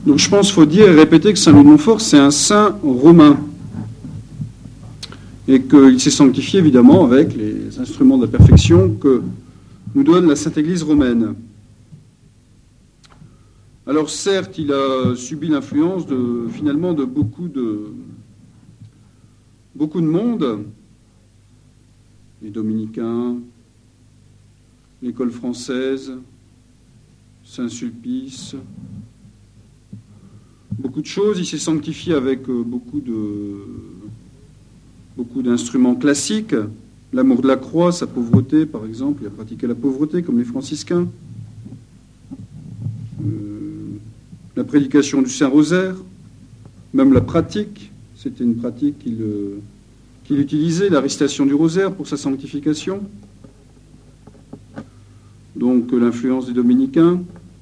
Donc je pense qu'il faut dire et répéter que saint Louis de Montfort, c'est un saint romain. Et qu'il s'est sanctifié évidemment avec les instruments de la perfection que nous donne la Sainte Église romaine. Alors certes, il a subi l'influence finalement de beaucoup de monde, les dominicains, l'école française, Saint-Sulpice, beaucoup de choses. Il s'est sanctifié avec beaucoup d'instruments classiques, l'amour de la croix, sa pauvreté par exemple, il a pratiqué la pauvreté comme les franciscains, la prédication du Saint-Rosaire, même la pratique, c'était une pratique qu'il utilisait, la récitation du rosaire pour sa sanctification, donc l'influence des dominicains,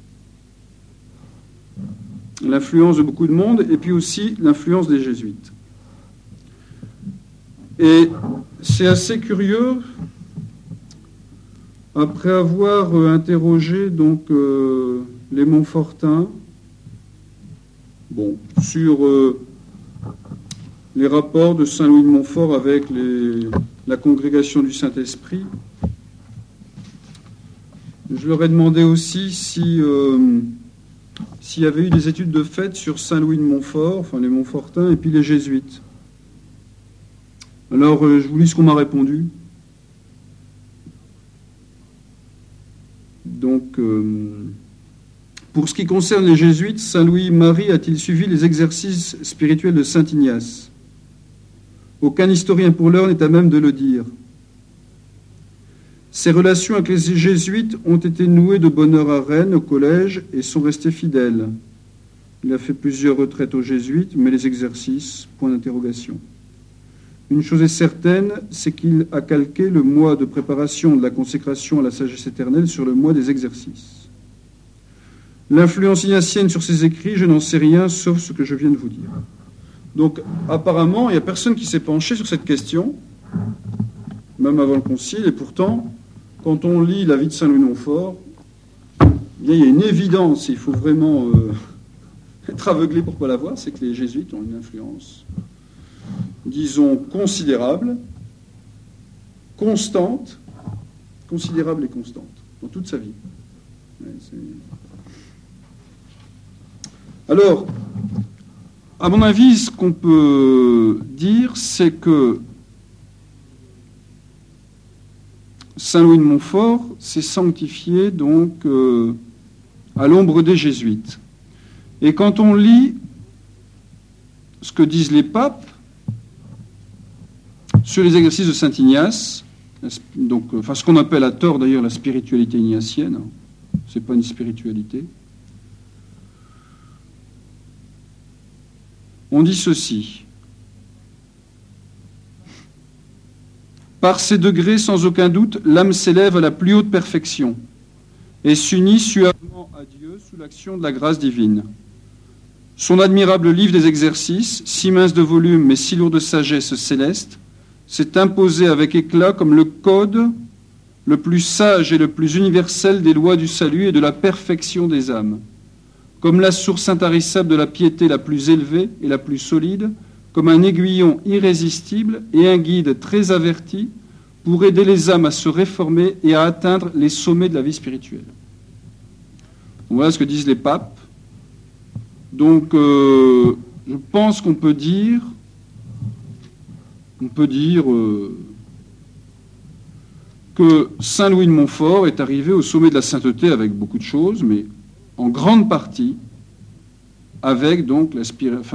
l'influence de beaucoup de monde, et puis aussi l'influence des jésuites. Et c'est assez curieux, après avoir interrogé donc les Montfortins, sur les rapports de saint Louis de Montfort avec la congrégation du Saint-Esprit, je leur ai demandé aussi s'il y avait eu des études de fait sur saint Louis de Montfort, enfin les Montfortins, et puis les jésuites. Alors, je vous lis ce qu'on m'a répondu. Donc, pour ce qui concerne les jésuites, saint Louis-Marie a-t-il suivi les exercices spirituels de saint Ignace? Aucun historien pour l'heure n'est à même de le dire. Ses relations avec les jésuites ont été nouées de bonne heure à Rennes, au collège, et sont restées fidèles. Il a fait plusieurs retraites aux jésuites, mais les exercices, point d'interrogation. Une chose est certaine, c'est qu'il a calqué le mois de préparation de la consécration à la sagesse éternelle sur le mois des exercices. L'influence ignatienne sur ses écrits, je n'en sais rien, sauf ce que je viens de vous dire. Donc, apparemment, il n'y a personne qui s'est penché sur cette question, même avant le concile, et pourtant, quand on lit la vie de saint Louis de Montfort, il y a une évidence, il faut vraiment être aveuglé pour ne pas la voir, c'est que les jésuites ont une influence, disons, considérable et constante, dans toute sa vie. Alors, à mon avis, ce qu'on peut dire, c'est que saint Louis de Montfort s'est sanctifié donc à l'ombre des jésuites. Et quand on lit ce que disent les papes sur les exercices de saint Ignace, donc, ce qu'on appelle à tort d'ailleurs la spiritualité ignatienne, c'est pas une spiritualité, on dit ceci. Par ces degrés, sans aucun doute, l'âme s'élève à la plus haute perfection et s'unit suavement à Dieu sous l'action de la grâce divine. Son admirable livre des exercices, si mince de volume mais si lourd de sagesse céleste, s'est imposé avec éclat comme le code le plus sage et le plus universel des lois du salut et de la perfection des âmes, comme la source intarissable de la piété la plus élevée et la plus solide, comme un aiguillon irrésistible et un guide très averti pour aider les âmes à se réformer et à atteindre les sommets de la vie spirituelle. Donc voilà ce que disent les papes. Donc, je pense qu'on peut dire, que saint Louis de Montfort est arrivé au sommet de la sainteté avec beaucoup de choses, mais en grande partie avec donc la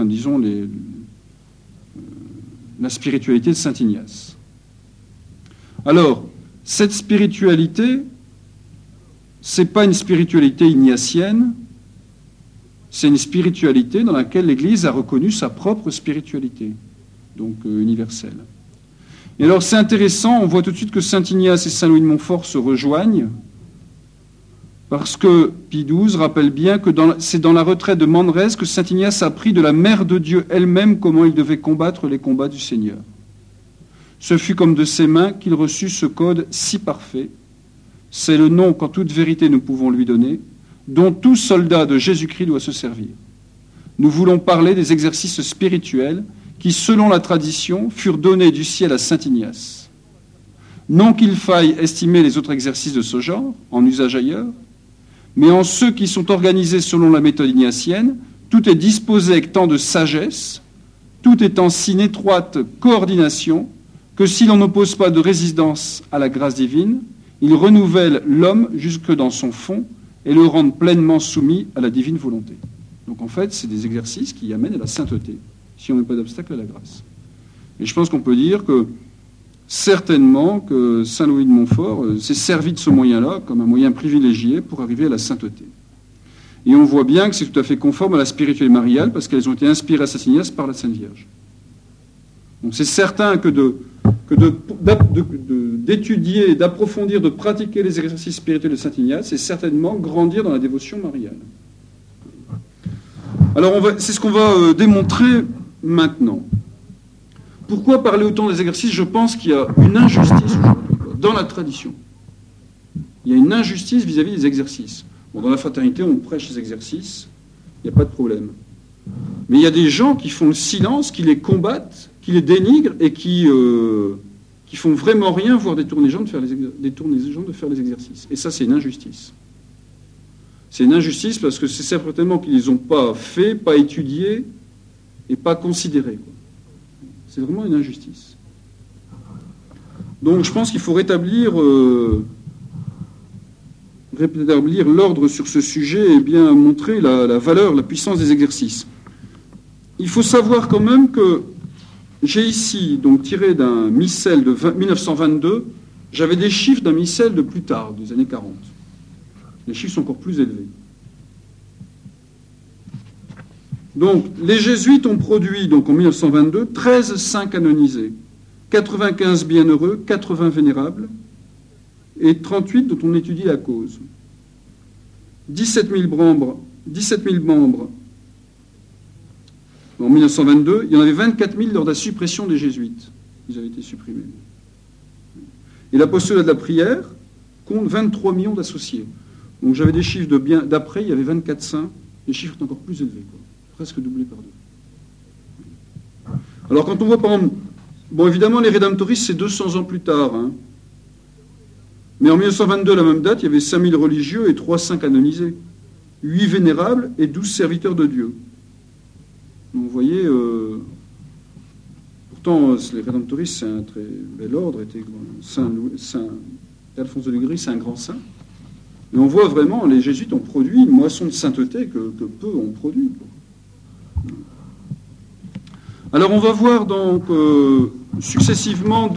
spiritualité de saint Ignace. Alors, cette spiritualité, c'est pas une spiritualité ignatienne, c'est une spiritualité dans laquelle l'Église a reconnu sa propre spiritualité, donc universelle. Et alors c'est intéressant, on voit tout de suite que saint Ignace et saint Louis de Montfort se rejoignent, parce que Pie XII rappelle bien que c'est dans la retraite de Manresa que saint Ignace a appris de la Mère de Dieu elle-même comment il devait combattre les combats du Seigneur. Ce fut comme de ses mains qu'il reçut ce code si parfait. C'est le nom qu'en toute vérité nous pouvons lui donner, dont tout soldat de Jésus-Christ doit se servir. nous voulons parler des exercices spirituels qui, selon la tradition, furent donnés du ciel à saint Ignace. Non qu'il faille estimer les autres exercices de ce genre, en usage ailleurs, mais en ceux qui sont organisés selon la méthode ignatienne, tout est disposé avec tant de sagesse, tout est en si étroite coordination, que si l'on n'oppose pas de résistance à la grâce divine, il renouvelle l'homme jusque dans son fond et le rend pleinement soumis à la divine volonté. Donc en fait, c'est des exercices qui amènent à la sainteté, si on ne met pas d'obstacle à la grâce. Et je pense qu'on peut dire que certainement que saint Louis de Montfort s'est servi de ce moyen-là comme un moyen privilégié pour arriver à la sainteté. Et on voit bien que c'est tout à fait conforme à la spiritualité mariale parce qu'elles ont été inspirées à saint Ignace par la Sainte Vierge. Donc c'est certain que d'étudier, d'approfondir, de pratiquer les exercices spirituels de saint Ignace, c'est certainement grandir dans la dévotion mariale. Alors c'est ce qu'on va démontrer maintenant. Pourquoi parler autant des exercices? Je pense qu'il y a une injustice aujourd'hui, dans la tradition. Il y a une injustice vis-à-vis des exercices. Bon, dans la fraternité, on prêche les exercices, il n'y a pas de problème. Mais il y a des gens qui font le silence, qui les combattent, qui les dénigrent et qui font vraiment rien, voire détournent les gens de faire les exercices. Et ça, c'est une injustice. C'est une injustice parce que c'est certainement qu'ils ne les ont pas fait, pas étudiés et pas considérés. C'est vraiment une injustice. Donc je pense qu'il faut rétablir l'ordre sur ce sujet et bien montrer la valeur, la puissance des exercices. Il faut savoir quand même que j'ai ici, donc tiré d'un missel de 1922, j'avais des chiffres d'un missel de plus tard, des années 40. Les chiffres sont encore plus élevés. Donc, les jésuites ont produit, donc en 1922, 13 saints canonisés, 95 bienheureux, 80 vénérables, et 38 dont on étudie la cause. 17 000 membres en 1922, il y en avait 24 000 lors de la suppression des jésuites. Ils avaient été supprimés. Et l'apostolat de la prière compte 23 millions d'associés. Donc j'avais des chiffres d'après, il y avait 24 saints, les chiffres sont encore plus élevés, presque doublés par deux. Alors quand on voit par exemple, bon évidemment les rédemptoristes c'est 200 ans plus tard, hein. Mais en 1922, à la même date, il y avait 5000 religieux et 3 saints canonisés, 8 vénérables et 12 serviteurs de Dieu. Donc vous voyez, pourtant les rédemptoristes c'est un très bel ordre, Saint Alphonse de Ligry c'est un grand saint. Mais on voit vraiment, les jésuites ont produit une moisson de sainteté que peu ont produit. Alors on va voir donc successivement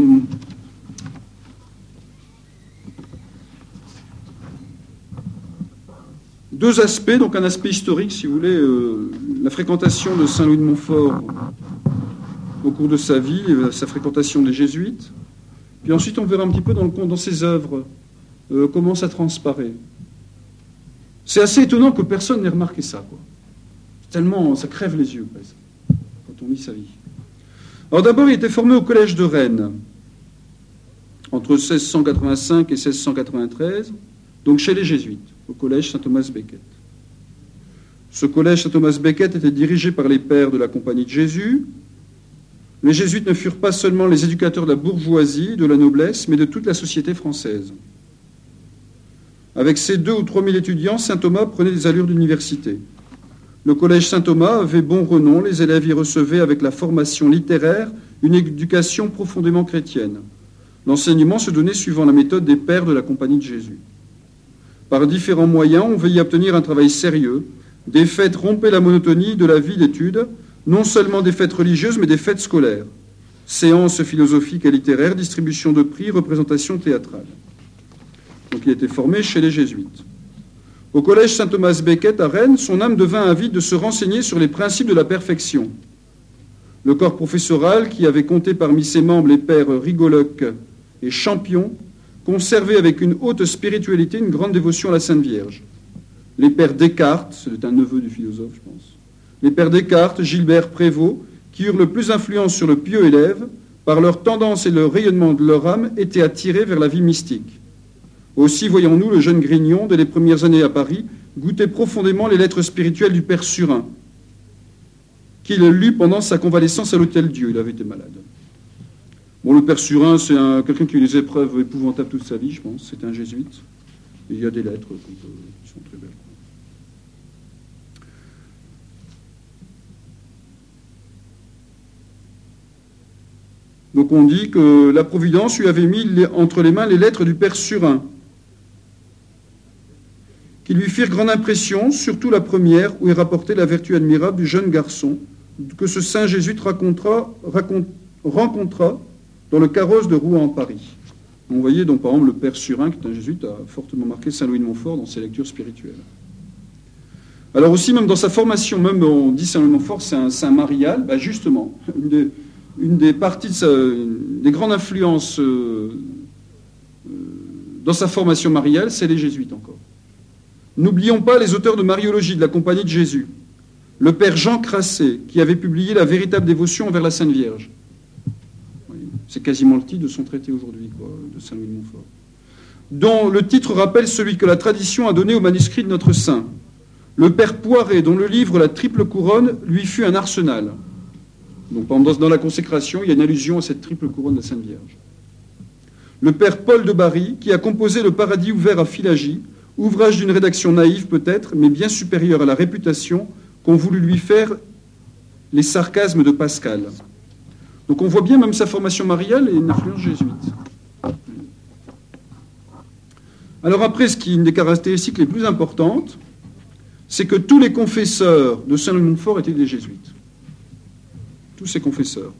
deux aspects, donc un aspect historique, si vous voulez, la fréquentation de Saint Louis de Montfort au cours de sa vie, sa fréquentation des jésuites. Puis ensuite, on verra un petit peu dans ses œuvres comment ça transparaît. C'est assez étonnant que personne n'ait remarqué ça, quoi. Tellement, ça crève les yeux, presque, quand on lit sa vie. Alors d'abord, il était formé au collège de Rennes, entre 1685 et 1693, donc chez les jésuites, au collège Saint-Thomas-Becket. Ce collège Saint-Thomas-Becket était dirigé par les pères de la Compagnie de Jésus. Les jésuites ne furent pas seulement les éducateurs de la bourgeoisie, de la noblesse, mais de toute la société française. Avec ses 2 ou 3 000 étudiants, saint Thomas prenait des allures d'université. Le collège Saint-Thomas avait bon renom, les élèves y recevaient avec la formation littéraire une éducation profondément chrétienne. L'enseignement se donnait suivant la méthode des pères de la Compagnie de Jésus. Par différents moyens, on veillait à obtenir un travail sérieux. Des fêtes rompaient la monotonie de la vie d'études, non seulement des fêtes religieuses, mais des fêtes scolaires. Séances philosophiques et littéraires, distribution de prix, représentation théâtrale. Donc il était formé chez les jésuites. Au collège Saint-Thomas-Becket à Rennes, son âme devint avide de se renseigner sur les principes de la perfection. Le corps professoral, qui avait compté parmi ses membres les pères Rigoloc et Champion, conservait avec une haute spiritualité une grande dévotion à la Sainte Vierge. Les pères Descartes, c'est un neveu du philosophe, je pense, les pères Descartes, Gilbert, Prévost, qui eurent le plus d'influence sur le pieux élève, par leur tendance et le rayonnement de leur âme, étaient attirés vers la vie mystique. Aussi, voyons-nous, le jeune Grignon, dès les premières années à Paris, goûter profondément les lettres spirituelles du père Surin, qu'il lut pendant sa convalescence à l'Hôtel-Dieu. Il avait été malade. Bon, le père Surin, c'est quelqu'un qui a eu des épreuves épouvantables toute sa vie, je pense. C'était un jésuite. Et il y a des lettres qui sont très belles. Donc on dit que la Providence lui avait mis entre les mains les lettres du père Surin, qui lui firent grande impression, surtout la première, où est rapportée la vertu admirable du jeune garçon, que ce saint jésuite rencontra dans le carrosse de Rouen en Paris. Vous voyez donc par exemple le père Surin, qui est un jésuite, a fortement marqué Saint-Louis de Montfort dans ses lectures spirituelles. Alors aussi, même dans sa formation, même on dit Saint-Louis de Montfort, c'est un saint marial, justement, une des parties, des grandes influences dans sa formation mariale, c'est les jésuites encore. N'oublions pas les auteurs de Mariologie de la Compagnie de Jésus. Le père Jean Crassé, qui avait publié La véritable dévotion envers la Sainte Vierge. C'est quasiment le titre de son traité aujourd'hui, de Saint-Louis de Montfort. Dont le titre rappelle celui que la tradition a donné au manuscrit de notre saint. Le père Poiret, dont le livre La triple couronne lui fut un arsenal. Donc dans la consécration, il y a une allusion à cette triple couronne de la Sainte Vierge. Le père Paul de Bary, qui a composé Le paradis ouvert à Philagie, ouvrage d'une rédaction naïve peut-être, mais bien supérieure à la réputation qu'ont voulu lui faire les sarcasmes de Pascal. Donc on voit bien même sa formation mariale et une influence jésuite. Alors après, une des caractéristiques les plus importantes, c'est que tous les confesseurs de Saint-Louis de Montfort étaient des jésuites. Tous ces confesseurs.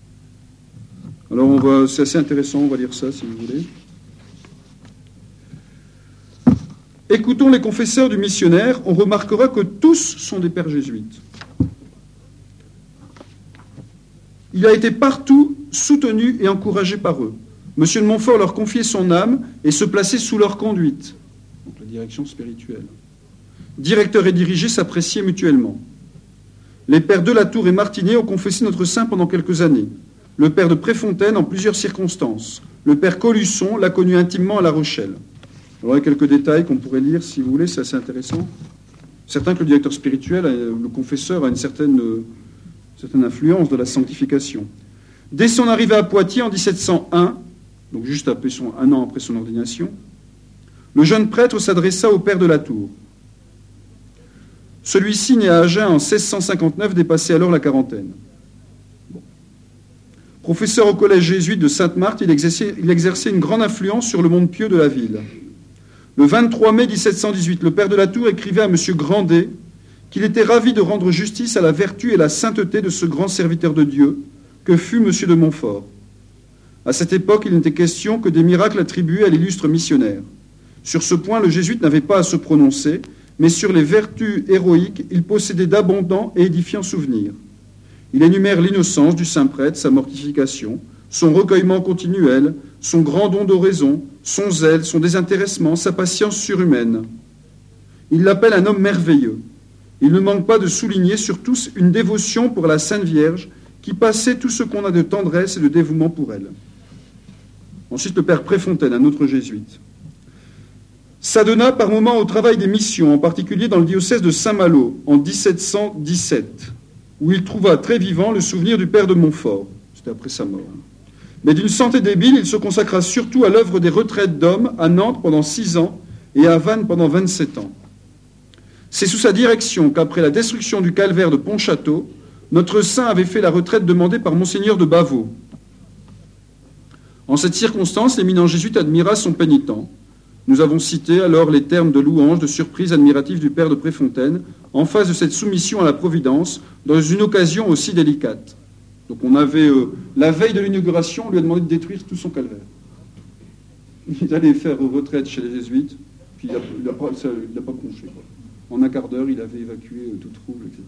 Alors c'est assez intéressant, on va lire ça si vous voulez. Écoutons les confesseurs du missionnaire, on remarquera que tous sont des pères jésuites. Il a été partout soutenu et encouragé par eux. Monsieur de Montfort leur confiait son âme et se plaçait sous leur conduite, donc la direction spirituelle. Directeur et dirigé s'appréciaient mutuellement. Les pères de la Tour et Martinet ont confessé notre saint pendant quelques années. Le père de Préfontaine en plusieurs circonstances. Le père Colusson l'a connu intimement à La Rochelle. Alors, il y a quelques détails qu'on pourrait lire, si vous voulez, c'est assez intéressant. Certain que le directeur spirituel, le confesseur, a une certaine influence de la sanctification. Dès son arrivée à Poitiers en 1701, donc juste un an après son ordination, le jeune prêtre s'adressa au père de la Tour. Celui-ci, né à Agen en 1659, dépassait alors la quarantaine. Bon. Professeur au collège jésuite de Sainte-Marthe, il exerçait une grande influence sur le monde pieux de la ville. Le 23 mai 1718, le père de la Tour écrivait à M. Grandet qu'il était ravi de rendre justice à la vertu et la sainteté de ce grand serviteur de Dieu que fut M. de Montfort. À cette époque, il n'était question que des miracles attribués à l'illustre missionnaire. Sur ce point, le jésuite n'avait pas à se prononcer, mais sur les vertus héroïques, il possédait d'abondants et édifiants souvenirs. Il énumère l'innocence du saint prêtre, sa mortification, son recueillement continuel, son grand don d'oraison, son zèle, son désintéressement, sa patience surhumaine. Il l'appelle un homme merveilleux. Il ne manque pas de souligner sur tous une dévotion pour la Sainte Vierge qui passait tout ce qu'on a de tendresse et de dévouement pour elle. Ensuite, le père Préfontaine, un autre jésuite, s'adonna par moments au travail des missions, en particulier dans le diocèse de Saint-Malo, en 1717, où il trouva très vivant le souvenir du père de Montfort. C'était après sa mort. Mais d'une santé débile, il se consacra surtout à l'œuvre des retraites d'hommes à Nantes pendant 6 ans et à Vannes pendant 27 ans. C'est sous sa direction qu'après la destruction du calvaire de Pontchâteau, notre saint avait fait la retraite demandée par Monseigneur de Bavot. En cette circonstance, l'éminent jésuite admira son pénitent. Nous avons cité alors les termes de louange, de surprise admirative du père de Préfontaine, en face de cette soumission à la Providence, dans une occasion aussi délicate. Donc on avait, la veille de l'inauguration, on lui a demandé de détruire tout son calvaire. Il allait faire retraite chez les jésuites, puis il n'a pas bronché. En un quart d'heure, il avait évacué tout trouble, etc.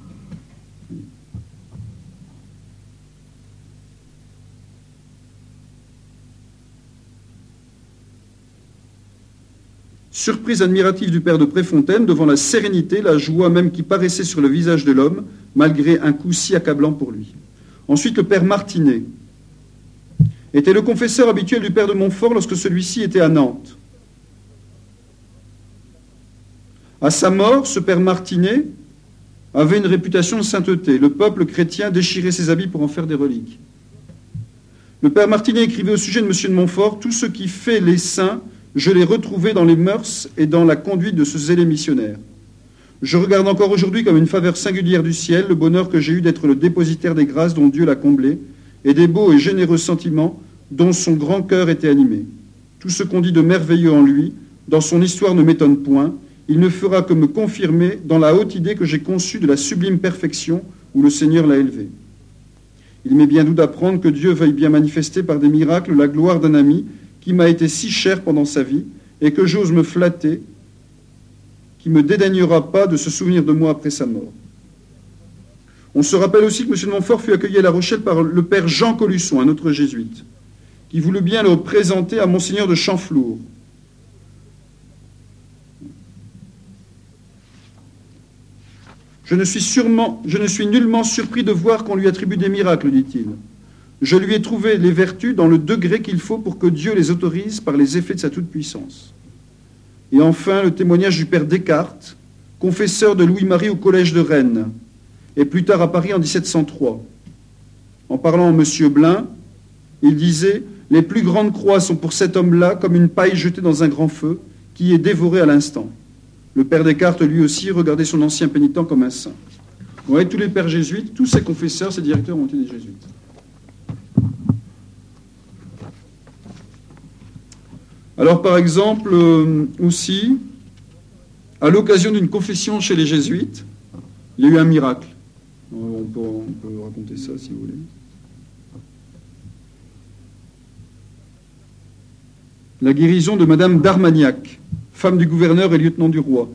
Surprise admirative du père de Préfontaine devant la sérénité, la joie même qui paraissait sur le visage de l'homme, malgré un coup si accablant pour lui. Ensuite, le père Martinet était le confesseur habituel du père de Montfort lorsque celui-ci était à Nantes. À sa mort, ce père Martinet avait une réputation de sainteté. Le peuple chrétien déchirait ses habits pour en faire des reliques. Le père Martinet écrivait au sujet de M. de Montfort « Tout ce qui fait les saints, je l'ai retrouvé dans les mœurs et dans la conduite de ce zélé missionnaire. Je regarde encore aujourd'hui comme une faveur singulière du ciel le bonheur que j'ai eu d'être le dépositaire des grâces dont Dieu l'a comblé et des beaux et généreux sentiments dont son grand cœur était animé. Tout ce qu'on dit de merveilleux en lui, dans son histoire ne m'étonne point. Il ne fera que me confirmer dans la haute idée que j'ai conçue de la sublime perfection où le Seigneur l'a élevé. Il m'est bien doux d'apprendre que Dieu veuille bien manifester par des miracles la gloire d'un ami qui m'a été si cher pendant sa vie et que j'ose me flatter, qui ne me dédaignera pas de se souvenir de moi après sa mort. On se rappelle aussi que M. de Montfort fut accueilli à La Rochelle par le père Jean Collusson, un autre jésuite, qui voulut bien le présenter à Monseigneur de Champflour. Je ne suis nullement surpris de voir qu'on lui attribue des miracles, dit-il. Je lui ai trouvé les vertus dans le degré qu'il faut pour que Dieu les autorise par les effets de sa toute-puissance. Et enfin, le témoignage du père Descartes, confesseur de Louis-Marie au collège de Rennes, et plus tard à Paris en 1703. En parlant à M. Blin, il disait « Les plus grandes croix sont pour cet homme-là comme une paille jetée dans un grand feu, qui est dévorée à l'instant. » Le père Descartes, lui aussi, regardait son ancien pénitent comme un saint. Vous voyez, tous les pères jésuites, tous ces confesseurs, ces directeurs ont été des jésuites. Alors, par exemple, aussi, à l'occasion d'une confession chez les jésuites, il y a eu un miracle. On peut raconter ça, si vous voulez. La guérison de Madame d'Armagnac, femme du gouverneur et lieutenant du roi.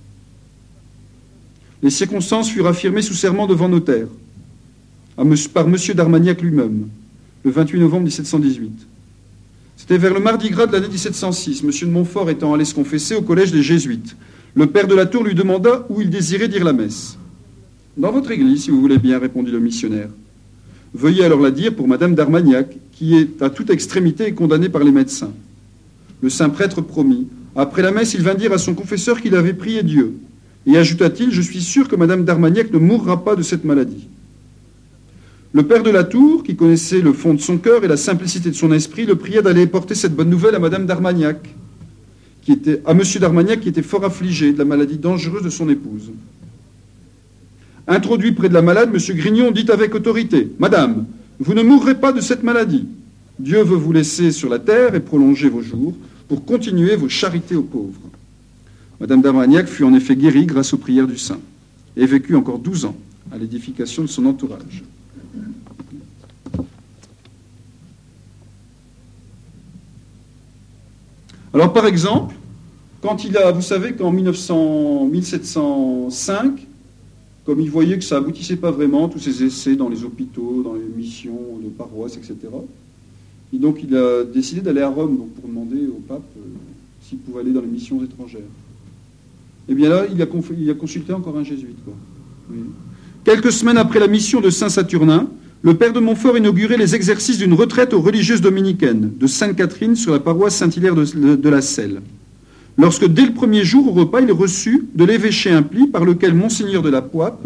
Les circonstances furent affirmées sous serment devant notaire, par M. d'Armagnac lui-même, le 28 novembre 1718. C'était vers le mardi gras de l'année 1706, M. de Montfort étant allé se confesser au collège des Jésuites. Le père de la Tour lui demanda où il désirait dire la messe. « Dans votre église, si vous voulez bien, répondit le missionnaire. Veuillez alors la dire pour Madame d'Armagnac, qui est à toute extrémité et condamnée par les médecins. » Le saint prêtre promit. Après la messe, il vint dire à son confesseur qu'il avait prié Dieu. Et ajouta-t-il, je suis sûr que Madame d'Armagnac ne mourra pas de cette maladie. Le père de la Tour, qui connaissait le fond de son cœur et la simplicité de son esprit, le pria d'aller porter cette bonne nouvelle à Madame d'Armagnac, à Monsieur d'Armagnac, qui était fort affligé de la maladie dangereuse de son épouse. Introduit près de la malade, M. Grignon dit avec autorité, « Madame, vous ne mourrez pas de cette maladie. Dieu veut vous laisser sur la terre et prolonger vos jours pour continuer vos charités aux pauvres. » Madame d'Armagnac fut en effet guérie grâce aux prières du saint et vécut encore 12 ans à l'édification de son entourage. Alors, par exemple, quand vous savez qu'en 1705, comme il voyait que ça aboutissait pas vraiment, tous ces essais dans les hôpitaux, dans les missions de paroisse, etc., et donc il a décidé d'aller à Rome donc, pour demander au pape s'il pouvait aller dans les missions étrangères. Et bien là, il a consulté encore un jésuite. Quoi. Oui. Quelques semaines après la mission de Saint-Saturnin, le père de Montfort inaugurait les exercices d'une retraite aux religieuses dominicaines de Sainte-Catherine sur la paroisse Saint-Hilaire de la Selle. Lorsque, dès le premier jour au repas, il reçut de l'évêché un pli par lequel Monseigneur de la Poipe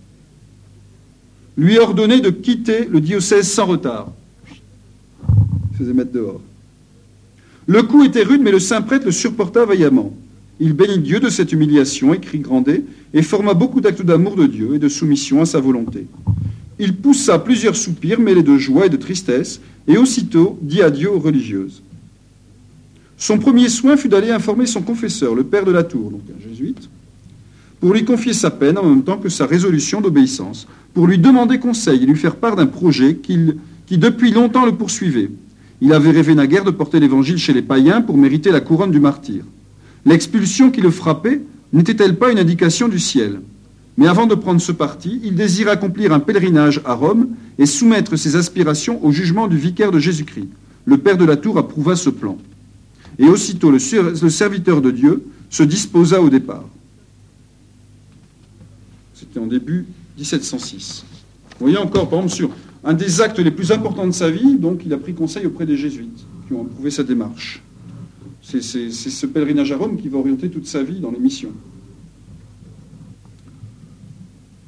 lui ordonnait de quitter le diocèse sans retard. Il faisait mettre dehors. Le coup était rude, mais le saint prêtre le supporta vaillamment. Il bénit Dieu de cette humiliation, écrit Grandet, et forma beaucoup d'actes d'amour de Dieu et de soumission à sa volonté. Il poussa plusieurs soupirs mêlés de joie et de tristesse, et aussitôt dit adieu aux religieuses. Son premier soin fut d'aller informer son confesseur, le père de la Tour, donc un jésuite, pour lui confier sa peine en même temps que sa résolution d'obéissance, pour lui demander conseil et lui faire part d'un projet qui depuis longtemps le poursuivait. Il avait rêvé naguère de porter l'évangile chez les païens pour mériter la couronne du martyr. L'expulsion qui le frappait n'était-elle pas une indication du ciel ? Mais avant de prendre ce parti, il désirait accomplir un pèlerinage à Rome et soumettre ses aspirations au jugement du vicaire de Jésus-Christ. Le père de la Tour approuva ce plan. Et aussitôt, le serviteur de Dieu se disposa au départ. C'était en début 1706. Vous voyez encore, par exemple, sur un des actes les plus importants de sa vie, donc il a pris conseil auprès des jésuites, qui ont approuvé sa démarche. C'est ce pèlerinage à Rome qui va orienter toute sa vie dans les missions.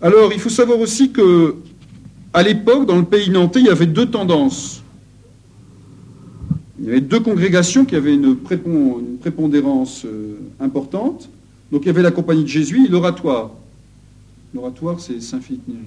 Alors, il faut savoir aussi que, à l'époque, dans le pays nantais, il y avait deux tendances. Il y avait deux congrégations qui avaient une prépondérance importante. Donc, il y avait la compagnie de Jésus et l'oratoire. L'oratoire, c'est Saint-Philippe Néri.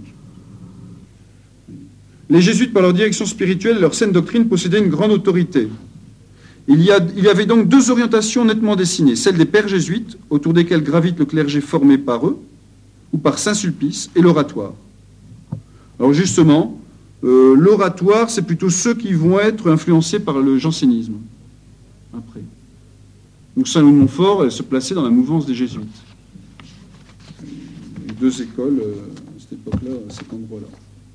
Les jésuites, par leur direction spirituelle et leur saine doctrine, possédaient une grande autorité. Il y avait donc deux orientations nettement dessinées, celle des pères jésuites, autour desquels gravite le clergé formé par eux, ou par Saint-Sulpice, et l'oratoire. Alors justement, l'oratoire, c'est plutôt ceux qui vont être influencés par le jansénisme, après. Donc Saint-Louis de Montfort se plaçait dans la mouvance des jésuites. Les deux écoles, à cette époque-là, à cet endroit-là.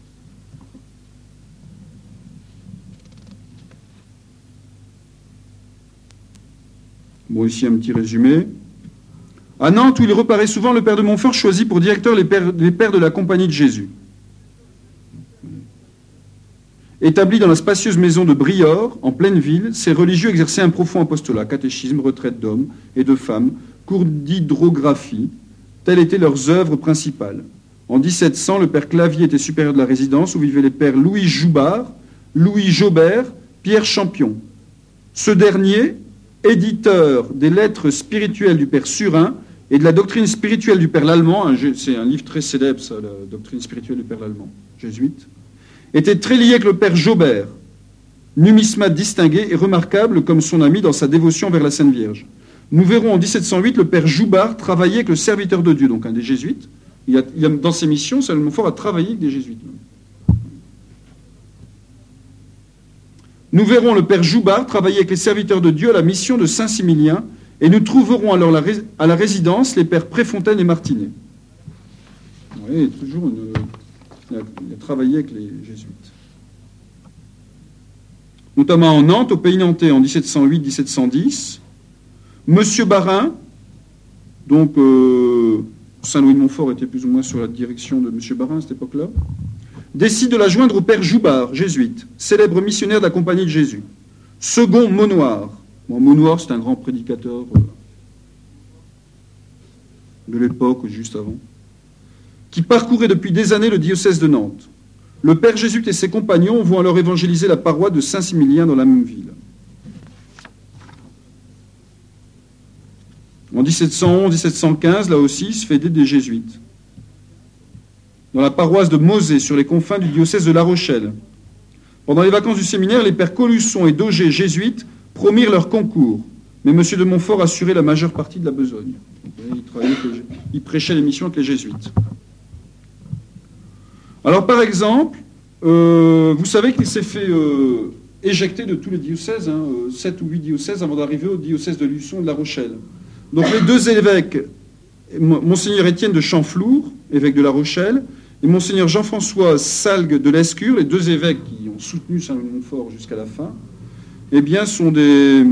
Bon, ici un petit résumé. À Nantes, où il reparaît souvent, le père de Montfort choisit pour directeur les pères de la Compagnie de Jésus. Établis dans la spacieuse maison de Briord, en pleine ville, ces religieux exerçaient un profond apostolat, catéchisme, retraite d'hommes et de femmes, cours d'hydrographie, telles étaient leurs œuvres principales. En 1700, le père Clavier était supérieur de la résidence où vivaient les pères Louis Joubard, Louis Jaubert, Pierre Champion. Ce dernier, éditeur des lettres spirituelles du père Surin et de la doctrine spirituelle du père Lallemand, c'est un livre très célèbre, ça, la doctrine spirituelle du père Lallemand, jésuite, était très lié avec le père Jaubert, numismate distingué et remarquable comme son ami dans sa dévotion vers la Sainte Vierge. Nous verrons en 1708 le père Joubard travailler avec le serviteur de Dieu, donc un des jésuites. Dans ses missions, Saint Montfort a travaillé avec des jésuites. Nous verrons le père Joubard travailler avec les serviteurs de Dieu à la mission de Saint-Similien, et nous trouverons alors à la résidence les pères Préfontaine et Martinet. Oui, toujours il a travaillé avec les jésuites. Notamment en Nantes, au pays nantais, en 1708-1710, Monsieur Barin, donc Saint-Louis de Montfort était plus ou moins sur la direction de Monsieur Barin à cette époque-là, décide de la joindre au père Joubard, jésuite, célèbre missionnaire de la Compagnie de Jésus. Second Monoir. Bon, Monoir, c'est un grand prédicateur de l'époque, juste avant, qui parcourait depuis des années le diocèse de Nantes. Le père jésuite et ses compagnons vont alors évangéliser la paroisse de Saint-Similien dans la même ville. En 1711-1715, là aussi, il se fait aider des jésuites. Dans la paroisse de Mosée, sur les confins du diocèse de La Rochelle. Pendant les vacances du séminaire, les pères Colusson et Dauger, jésuites, promirent leur concours. Mais M. de Montfort assurait la majeure partie de la besogne. Il prêchait les missions avec les jésuites. Alors, par exemple, vous savez qu'il s'est fait éjecter de tous les diocèses, 7 ou 8 diocèses, avant d'arriver au diocèse de Luçon et de La Rochelle. Donc, les deux évêques, Monseigneur Étienne de Champflour, évêque de La Rochelle, et Monseigneur Jean-François Salgue de l'Escure, les deux évêques qui ont soutenu Saint-Louis de Montfort jusqu'à la fin, eh bien, sont des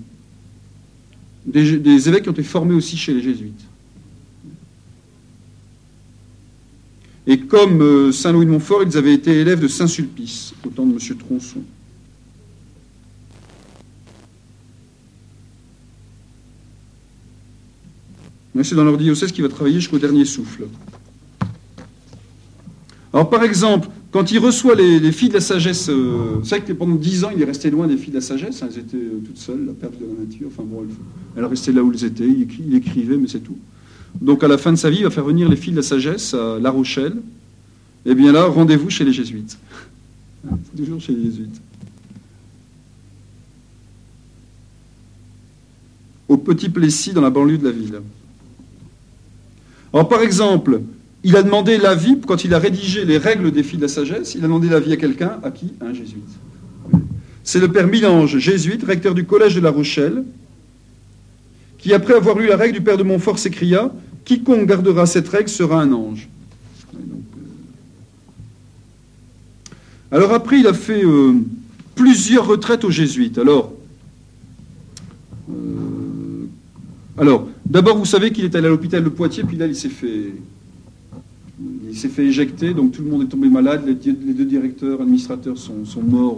évêques qui ont été formés aussi chez les jésuites. Et comme Saint-Louis de Montfort, ils avaient été élèves de Saint-Sulpice, au temps de M. Tronçon. Mais c'est dans leur diocèse qu'il va travailler jusqu'au dernier souffle. Alors, par exemple, quand il reçoit les filles de la sagesse, c'est vrai que pendant 10 ans, il est resté loin des filles de la sagesse, elles étaient toutes seules, la perte de la nature, enfin bon, elles restaient là où elles étaient, il écrivait, mais c'est tout. Donc, à la fin de sa vie, il va faire venir les filles de la sagesse à La Rochelle, et bien là, rendez-vous chez les jésuites. Toujours chez les jésuites. Au Petit Plessis, dans la banlieue de la ville. Alors, par exemple, il a demandé l'avis, quand il a rédigé les règles des filles de la sagesse, il a demandé l'avis à quelqu'un, à qui? À un jésuite. C'est le père Milange, jésuite, recteur du collège de La Rochelle, qui, après avoir lu la règle du père de Montfort, s'écria « Quiconque gardera cette règle sera un ange ». Alors après, il a fait plusieurs retraites aux jésuites. Alors, d'abord, vous savez qu'il est allé à l'hôpital de Poitiers, puis là, il s'est fait éjecter, donc tout le monde est tombé malade, les deux directeurs, administrateurs sont morts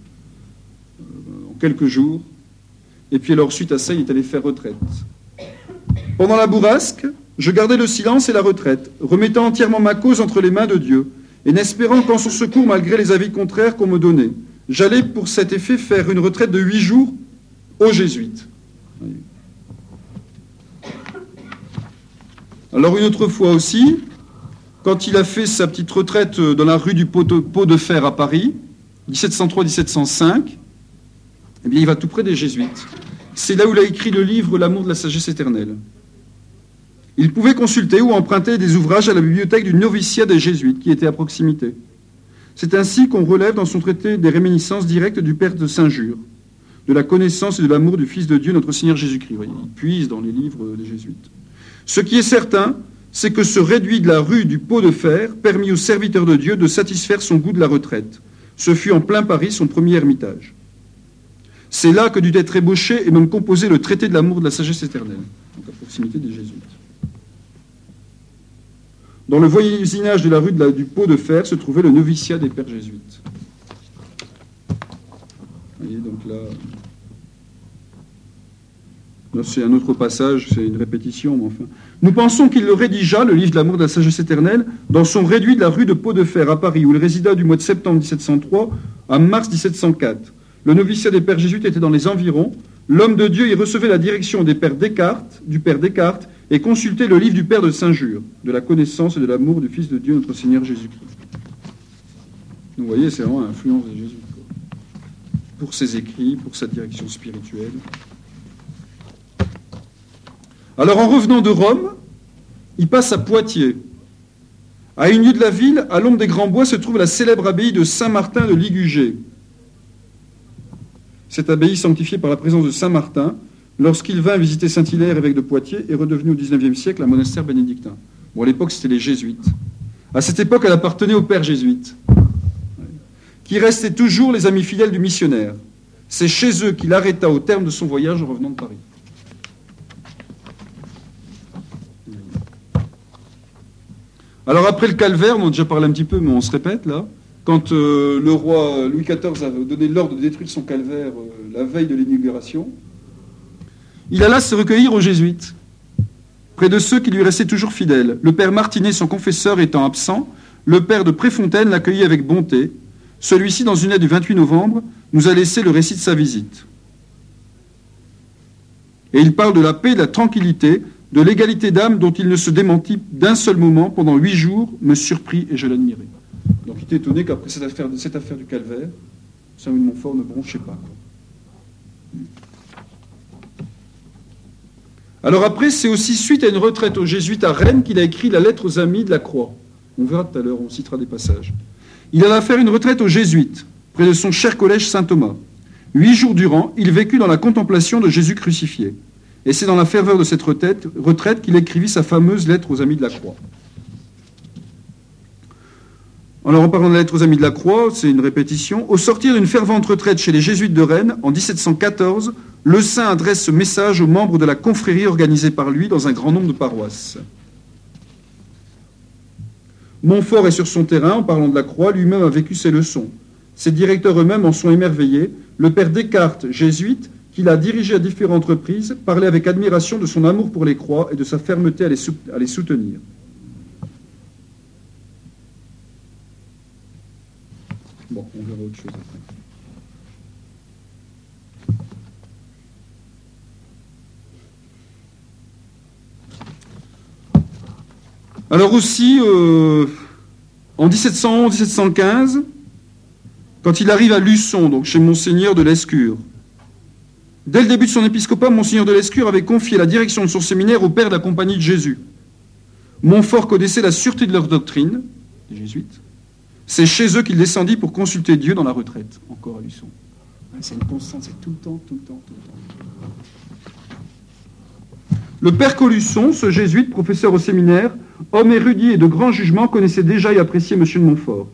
en quelques jours. Et puis alors, suite à ça, il est allé faire retraite. Pendant la bourrasque, Je gardais le silence et la retraite, remettant entièrement ma cause entre les mains de Dieu, et n'espérant qu'en son secours, malgré les avis contraires qu'on me donnait, j'allais pour cet effet faire une retraite de 8 jours aux Jésuites. Alors une autre fois aussi, quand il a fait sa petite retraite dans la rue du Pot de Fer à Paris, 1703-1705, eh bien il va tout près des Jésuites. C'est là où il a écrit le livre « L'amour de la sagesse éternelle ». Il pouvait consulter ou emprunter des ouvrages à la bibliothèque du noviciat des Jésuites, qui était à proximité. C'est ainsi qu'on relève dans son traité des réminiscences directes du Père de Saint-Jure, de la connaissance et de l'amour du Fils de Dieu, notre Seigneur Jésus-Christ. Il puise dans les livres des Jésuites. Ce qui est certain, c'est que ce réduit de la rue du Pot de Fer permit au serviteur de Dieu de satisfaire son goût de la retraite. Ce fut en plein Paris son premier ermitage. C'est là que dut être ébauché et même composé le traité de l'amour de la sagesse éternelle, donc à proximité des Jésuites. Dans le voisinage de la rue du Pot de Fer se trouvait le noviciat des pères jésuites. Vous voyez, donc là c'est un autre passage, c'est une répétition, mais enfin. Nous pensons qu'il le rédigea, le livre de l'amour de la sagesse éternelle, dans son réduit de la rue de Pot de Fer à Paris, où il résida du mois de septembre 1703 à mars 1704. Le noviciat des pères jésuites était dans les environs. L'homme de Dieu y recevait la direction du père Descartes, et consultait le livre du Père de Saint-Jure, de la connaissance et de l'amour du Fils de Dieu, notre Seigneur Jésus-Christ. Vous voyez, c'est vraiment l'influence des Jésuites, pour ses écrits, pour sa direction spirituelle. Alors, en revenant de Rome, il passe à Poitiers. À une lieue de la ville, à l'ombre des grands bois, se trouve la célèbre abbaye de Saint-Martin de Ligugé. Cette abbaye, sanctifiée par la présence de Saint-Martin, lorsqu'il vint visiter Saint-Hilaire, évêque de Poitiers, est redevenu au XIXe siècle un monastère bénédictin. Bon, à l'époque, c'était les jésuites. À cette époque, elle appartenait aux pères jésuites, qui restaient toujours les amis fidèles du missionnaire. C'est chez eux qu'il arrêta au terme de son voyage en revenant de Paris. Alors après le calvaire, on a déjà parlé un petit peu, mais on se répète là, quand le roi Louis XIV avait donné l'ordre de détruire son calvaire la veille de l'inauguration, il alla se recueillir aux Jésuites, près de ceux qui lui restaient toujours fidèles. Le père Martinet, son confesseur, étant absent, le père de Préfontaine l'accueillit avec bonté. Celui-ci, dans une lettre du 28 novembre, nous a laissé le récit de sa visite. Et il parle de la paix, de la tranquillité, de l'égalité d'âme dont il ne se démentit d'un seul moment pendant 8 jours, me surprit et je l'admirai. Donc il était étonné qu'après cette affaire du calvaire, Saint-Louis de Montfort ne bronchait pas. Alors après, c'est aussi suite à une retraite aux Jésuites à Rennes qu'il a écrit la lettre aux amis de la Croix. On verra tout à l'heure, on citera des passages. Il alla faire une retraite aux Jésuites, près de son cher collège Saint-Thomas. 8 jours durant, il vécut dans la contemplation de Jésus crucifié. Et c'est dans la ferveur de cette retraite qu'il écrivit sa fameuse lettre aux amis de la Croix. Alors en parlant de la lettre aux amis de la Croix, c'est une répétition. Au sortir d'une fervente retraite chez les Jésuites de Rennes, en 1714, le saint adresse ce message aux membres de la confrérie organisée par lui dans un grand nombre de paroisses. Montfort est sur son terrain, en parlant de la croix, lui-même a vécu ses leçons. Ses directeurs eux-mêmes en sont émerveillés. Le père Descartes, jésuite, qu'il a dirigé à différentes reprises, parlait avec admiration de son amour pour les croix et de sa fermeté à les soutenir. Bon, on verra autre chose après. Alors aussi, en 1711-1715, quand il arrive à Luçon, donc chez Monseigneur de Lescure, dès le début de son épiscopat, Monseigneur de Lescure avait confié la direction de son séminaire au père de la Compagnie de Jésus. Montfort connaissait la sûreté de leur doctrine, les jésuites. C'est chez eux qu'il descendit pour consulter Dieu dans la retraite, encore à Luçon. C'est une constante, c'est tout le temps. Le père Coluçon, ce jésuite, professeur au séminaire, homme érudit et de grand jugement, connaissait déjà et appréciait M. de Montfort.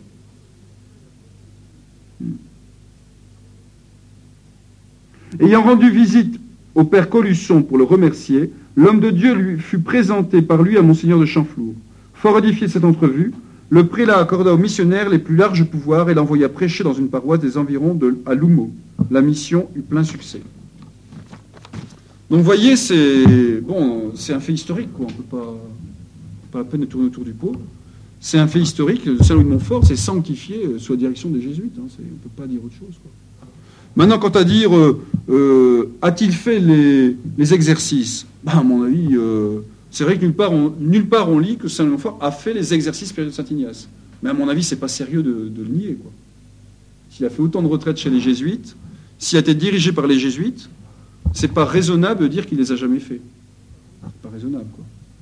Ayant rendu visite au père Coluçon pour le remercier, l'homme de Dieu lui fut présenté par lui à Monseigneur de Champflour. Fort édifié de cette entrevue, le prélat accorda aux missionnaires les plus larges pouvoirs et l'envoya prêcher dans une paroisse des environs à Loumeau. La mission eut plein succès. Donc vous voyez, c'est un fait historique, quoi. On ne peut pas à peine tourner autour du pot. C'est un fait historique. Saint-Louis de Montfort s'est sanctifié sous la direction des jésuites. Hein. On ne peut pas dire autre chose, quoi. Maintenant, quant à dire, a-t-il fait les exercices? À mon avis, c'est vrai que nulle part on lit que Saint-Louis de Montfort a fait les exercices période de Saint-Ignace. Mais à mon avis, c'est pas sérieux de le nier, quoi. S'il a fait autant de retraites chez les jésuites, s'il a été dirigé par les jésuites, c'est pas raisonnable de dire qu'il les a jamais fait. C'est pas raisonnable, quoi.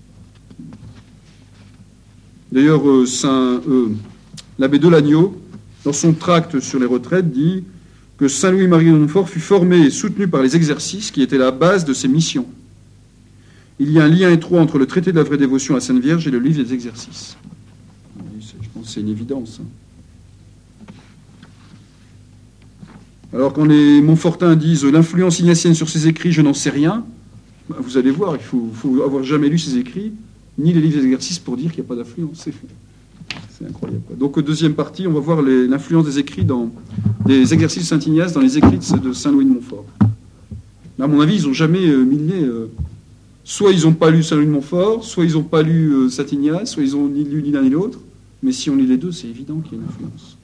D'ailleurs, l'abbé Delagneau, dans son tract sur les retraites, dit que Saint-Louis-Marie de Montfort fut formé et soutenu par les exercices qui étaient la base de ses missions. Il y a un lien étroit entre le traité de la vraie dévotion à la Sainte Vierge et le livre des exercices. Je pense que c'est une évidence. Alors quand les Montfortins disent l'influence ignatienne sur ses écrits, je n'en sais rien, vous allez voir, il faut avoir jamais lu ses écrits, ni les livres des exercices pour dire qu'il n'y a pas d'influence. C'est incroyable, quoi. Donc, deuxième partie, on va voir l'influence des écrits des exercices de Saint-Ignace dans les écrits de Saint-Louis de Montfort. Mais à mon avis, ils n'ont jamais mis le nez. Soit ils n'ont pas lu Saint-Louis de Montfort, soit ils n'ont pas lu Saint-Ignace, soit ils n'ont ni lu ni l'un ni l'autre. Mais si on lit les deux, c'est évident qu'il y a une influence.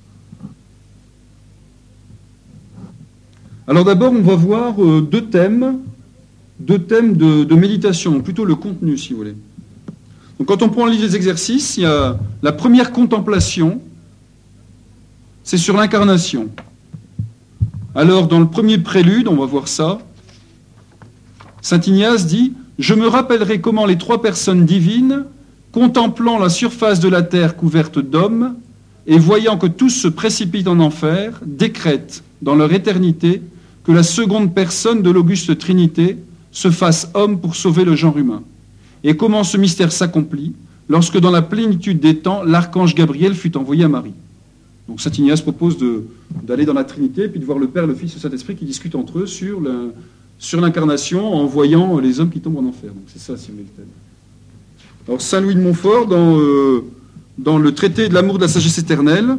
Alors d'abord, on va voir deux thèmes de méditation, plutôt le contenu, si vous voulez. Donc quand on prend le livre des exercices, il y a la première contemplation, c'est sur l'incarnation. Alors dans le premier prélude, on va voir ça, Saint Ignace dit « Je me rappellerai comment les trois personnes divines, contemplant la surface de la terre couverte d'hommes, et voyant que tous se précipitent en enfer, décrètent dans leur éternité que la seconde personne de l'auguste Trinité se fasse homme pour sauver le genre humain. Et comment ce mystère s'accomplit lorsque dans la plénitude des temps, l'archange Gabriel fut envoyé à Marie. » Donc Saint Ignace propose d'aller dans la Trinité, puis de voir le Père, le Fils et le Saint-Esprit qui discutent entre eux sur l'incarnation en voyant les hommes qui tombent en enfer. Donc c'est ça, si vous voulez, le thème. Alors Saint-Louis de Montfort, dans le traité de l'amour de la sagesse éternelle,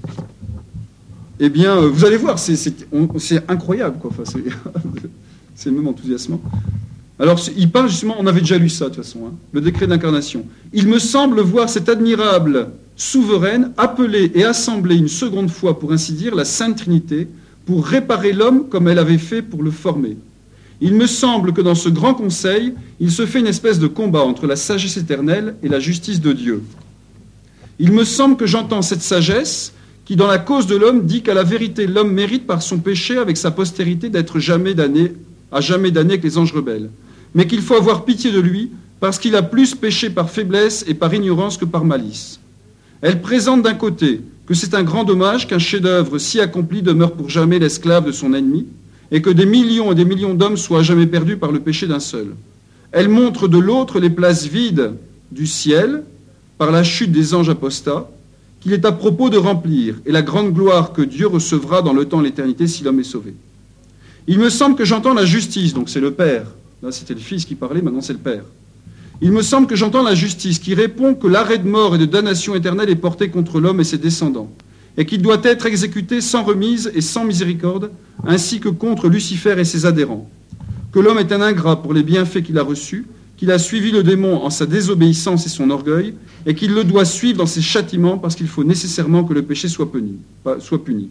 eh bien, vous allez voir, c'est incroyable, quoi. Enfin, c'est même enthousiasmant. Alors, il parle justement, on avait déjà lu ça de toute façon, hein, le décret de l'incarnation. Il me semble voir cette admirable souveraine appeler et assembler une seconde fois, pour ainsi dire, la Sainte Trinité, pour réparer l'homme comme elle avait fait pour le former. Il me semble que dans ce grand conseil, il se fait une espèce de combat entre la sagesse éternelle et la justice de Dieu. Il me semble que j'entends cette sagesse qui, dans la cause de l'homme, dit qu'à la vérité, l'homme mérite par son péché avec sa postérité d'être à jamais damné avec les anges rebelles, mais qu'il faut avoir pitié de lui parce qu'il a plus péché par faiblesse et par ignorance que par malice. Elle présente d'un côté que c'est un grand dommage qu'un chef-d'œuvre si accompli demeure pour jamais l'esclave de son ennemi et que des millions et des millions d'hommes soient à jamais perdus par le péché d'un seul. Elle montre de l'autre les places vides du ciel par la chute des anges apostats qu'il est à propos de remplir et la grande gloire que Dieu recevra dans le temps et l'éternité si l'homme est sauvé. Il me semble que j'entends la justice, donc c'est le Père. Là, c'était le Fils qui parlait, maintenant c'est le Père. Il me semble que j'entends la justice qui répond que l'arrêt de mort et de damnation éternelle est porté contre l'homme et ses descendants, et qu'il doit être exécuté sans remise et sans miséricorde, ainsi que contre Lucifer et ses adhérents. Que l'homme est un ingrat pour les bienfaits qu'il a reçus, qu'il a suivi le démon en sa désobéissance et son orgueil, et qu'il le doit suivre dans ses châtiments parce qu'il faut nécessairement que le péché soit puni.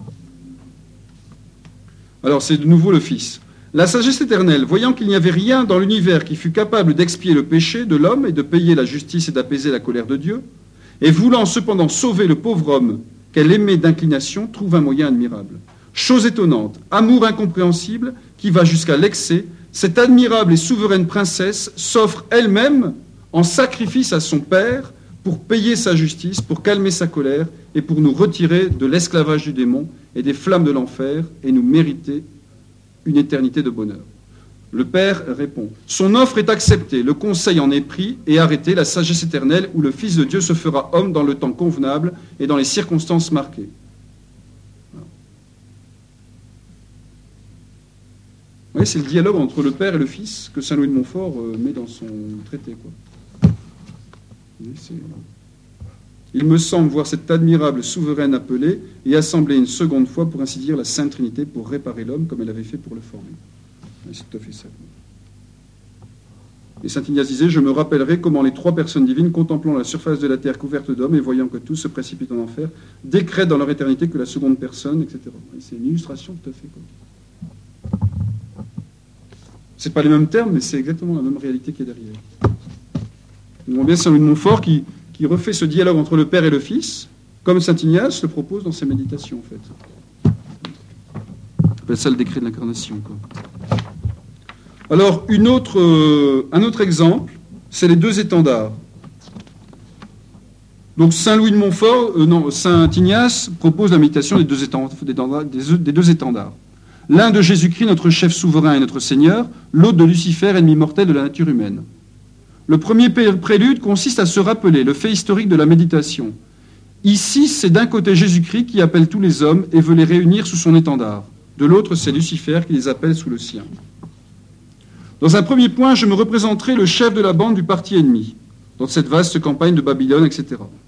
Alors c'est de nouveau le Fils. La sagesse éternelle, voyant qu'il n'y avait rien dans l'univers qui fût capable d'expier le péché de l'homme et de payer la justice et d'apaiser la colère de Dieu, et voulant cependant sauver le pauvre homme qu'elle aimait d'inclination, trouve un moyen admirable. Chose étonnante, amour incompréhensible qui va jusqu'à l'excès, cette admirable et souveraine princesse s'offre elle-même en sacrifice à son Père pour payer sa justice, pour calmer sa colère et pour nous retirer de l'esclavage du démon et des flammes de l'enfer et nous mériter une éternité de bonheur. Le Père répond, son offre est acceptée, le conseil en est pris et arrêté, la sagesse éternelle où le Fils de Dieu se fera homme dans le temps convenable et dans les circonstances marquées. Voilà. Vous voyez, c'est le dialogue entre le Père et le Fils que Saint-Louis de Montfort met dans son traité, quoi. Il me semble voir cette admirable souveraine appelée et assembler une seconde fois, pour ainsi dire, la Sainte Trinité pour réparer l'homme comme elle avait fait pour le former. C'est tout à fait ça. Et saint Ignace disait, je me rappellerai comment les trois personnes divines, contemplant la surface de la terre couverte d'hommes et voyant que tous se précipitent en enfer, décrètent dans leur éternité que la seconde personne, etc. Et c'est une illustration tout à fait, quoi. C'est pas les mêmes termes, mais c'est exactement la même réalité qui est derrière. Nous voyons bien saint Louis de Montfort qui refait ce dialogue entre le Père et le Fils, comme saint Ignace le propose dans ses méditations, en fait. On appelle ça le décret de l'incarnation, quoi. Alors, un autre exemple, c'est les deux étendards. Donc, saint Louis de Montfort, saint Ignace propose la méditation des deux étendards. L'un de Jésus-Christ, notre chef souverain et notre Seigneur, l'autre de Lucifer, ennemi mortel de la nature humaine. Le premier prélude consiste à se rappeler le fait historique de la méditation. Ici, c'est d'un côté Jésus-Christ qui appelle tous les hommes et veut les réunir sous son étendard. De l'autre, c'est Lucifer qui les appelle sous le sien. Dans un premier point, je me représenterai le chef de la bande du parti ennemi, dans cette vaste campagne de Babylone, etc.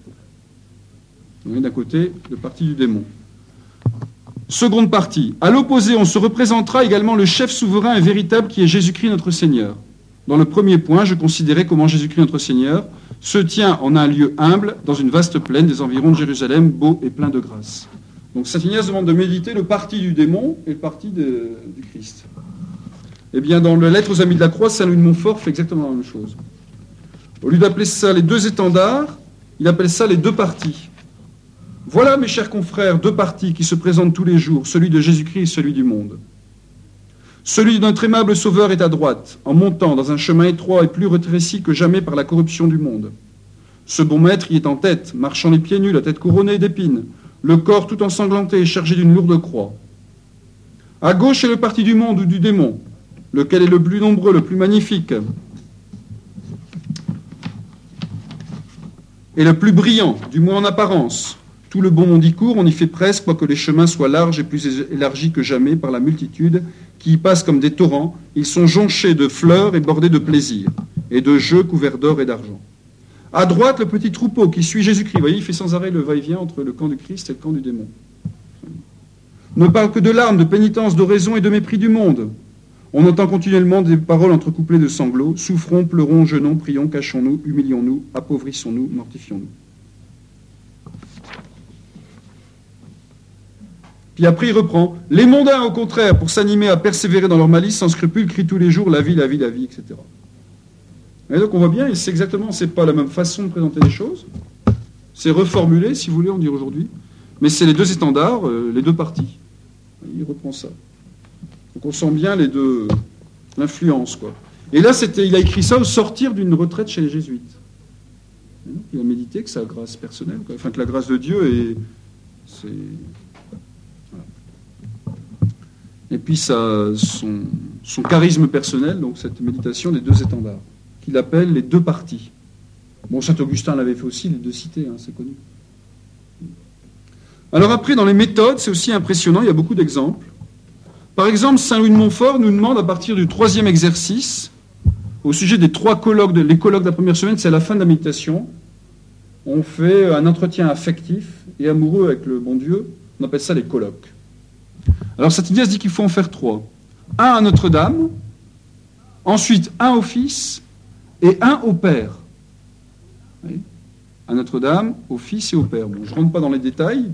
D'un côté, le parti du démon. Seconde partie. À l'opposé, on se représentera également le chef souverain et véritable qui est Jésus-Christ notre Seigneur. Dans le premier point, je considérais comment Jésus-Christ notre Seigneur se tient en un lieu humble, dans une vaste plaine des environs de Jérusalem, beau et plein de grâce. Donc saint Ignace demande de méditer le parti du démon et le parti du Christ. Eh bien, dans la lettre aux Amis de la Croix, saint Louis de Montfort fait exactement la même chose. Au lieu d'appeler ça les deux étendards, il appelle ça les deux partis. Voilà, mes chers confrères, deux partis qui se présentent tous les jours, celui de Jésus-Christ et celui du monde. Celui de notre aimable Sauveur est à droite, en montant dans un chemin étroit et plus rétréci que jamais par la corruption du monde. Ce bon maître y est en tête, marchant les pieds nus, la tête couronnée d'épines, le corps tout ensanglanté et chargé d'une lourde croix. À gauche est le parti du monde ou du démon, lequel est le plus nombreux, le plus magnifique, et le plus brillant, du moins en apparence. Tout le bon monde y court, on y fait presque, quoique les chemins soient larges et plus élargis que jamais par la multitude, qui y passe comme des torrents. Ils sont jonchés de fleurs et bordés de plaisirs, et de jeux couverts d'or et d'argent. À droite, le petit troupeau qui suit Jésus-Christ. Vous voyez, il fait sans arrêt le va-et-vient entre le camp du Christ et le camp du démon. Ne parle que de larmes, de pénitence, d'oraison et de mépris du monde. On entend continuellement des paroles entrecouplées de sanglots. Souffrons, pleurons, jeûnons, prions, cachons-nous, humilions-nous, appauvrissons-nous, mortifions-nous. Puis après, il reprend. Les mondains, au contraire, pour s'animer à persévérer dans leur malice, sans scrupule, crient tous les jours la vie, la vie, la vie, etc. Et donc on voit bien, et c'est exactement, c'est pas la même façon de présenter les choses. C'est reformulé, si vous voulez, on dirait aujourd'hui. Mais c'est les deux étendards, les deux partis. Il reprend ça. Donc on sent bien les deux, l'influence, quoi. Et là, il a écrit ça au sortir d'une retraite chez les jésuites. Il a médité que sa grâce personnelle, quoi. Enfin que la grâce de Dieu c'est... Voilà. Et puis son charisme personnel, donc cette méditation des deux étendards, qu'il appelle les deux partis. Bon, saint Augustin l'avait fait aussi, les deux cités, hein, c'est connu. Alors après, dans les méthodes, c'est aussi impressionnant, il y a beaucoup d'exemples. Par exemple, saint Louis de Montfort nous demande à partir du 3e exercice, au sujet des 3 colloques, les colloques de la première semaine, c'est à la fin de la méditation, on fait un entretien affectif et amoureux avec le bon Dieu, on appelle ça les colloques. Alors saint Ignace dit qu'il faut en faire 3. Un à Notre-Dame, ensuite un au Fils et un au Père. Oui. À Notre-Dame, au Fils et au Père. Bon, je ne rentre pas dans les détails,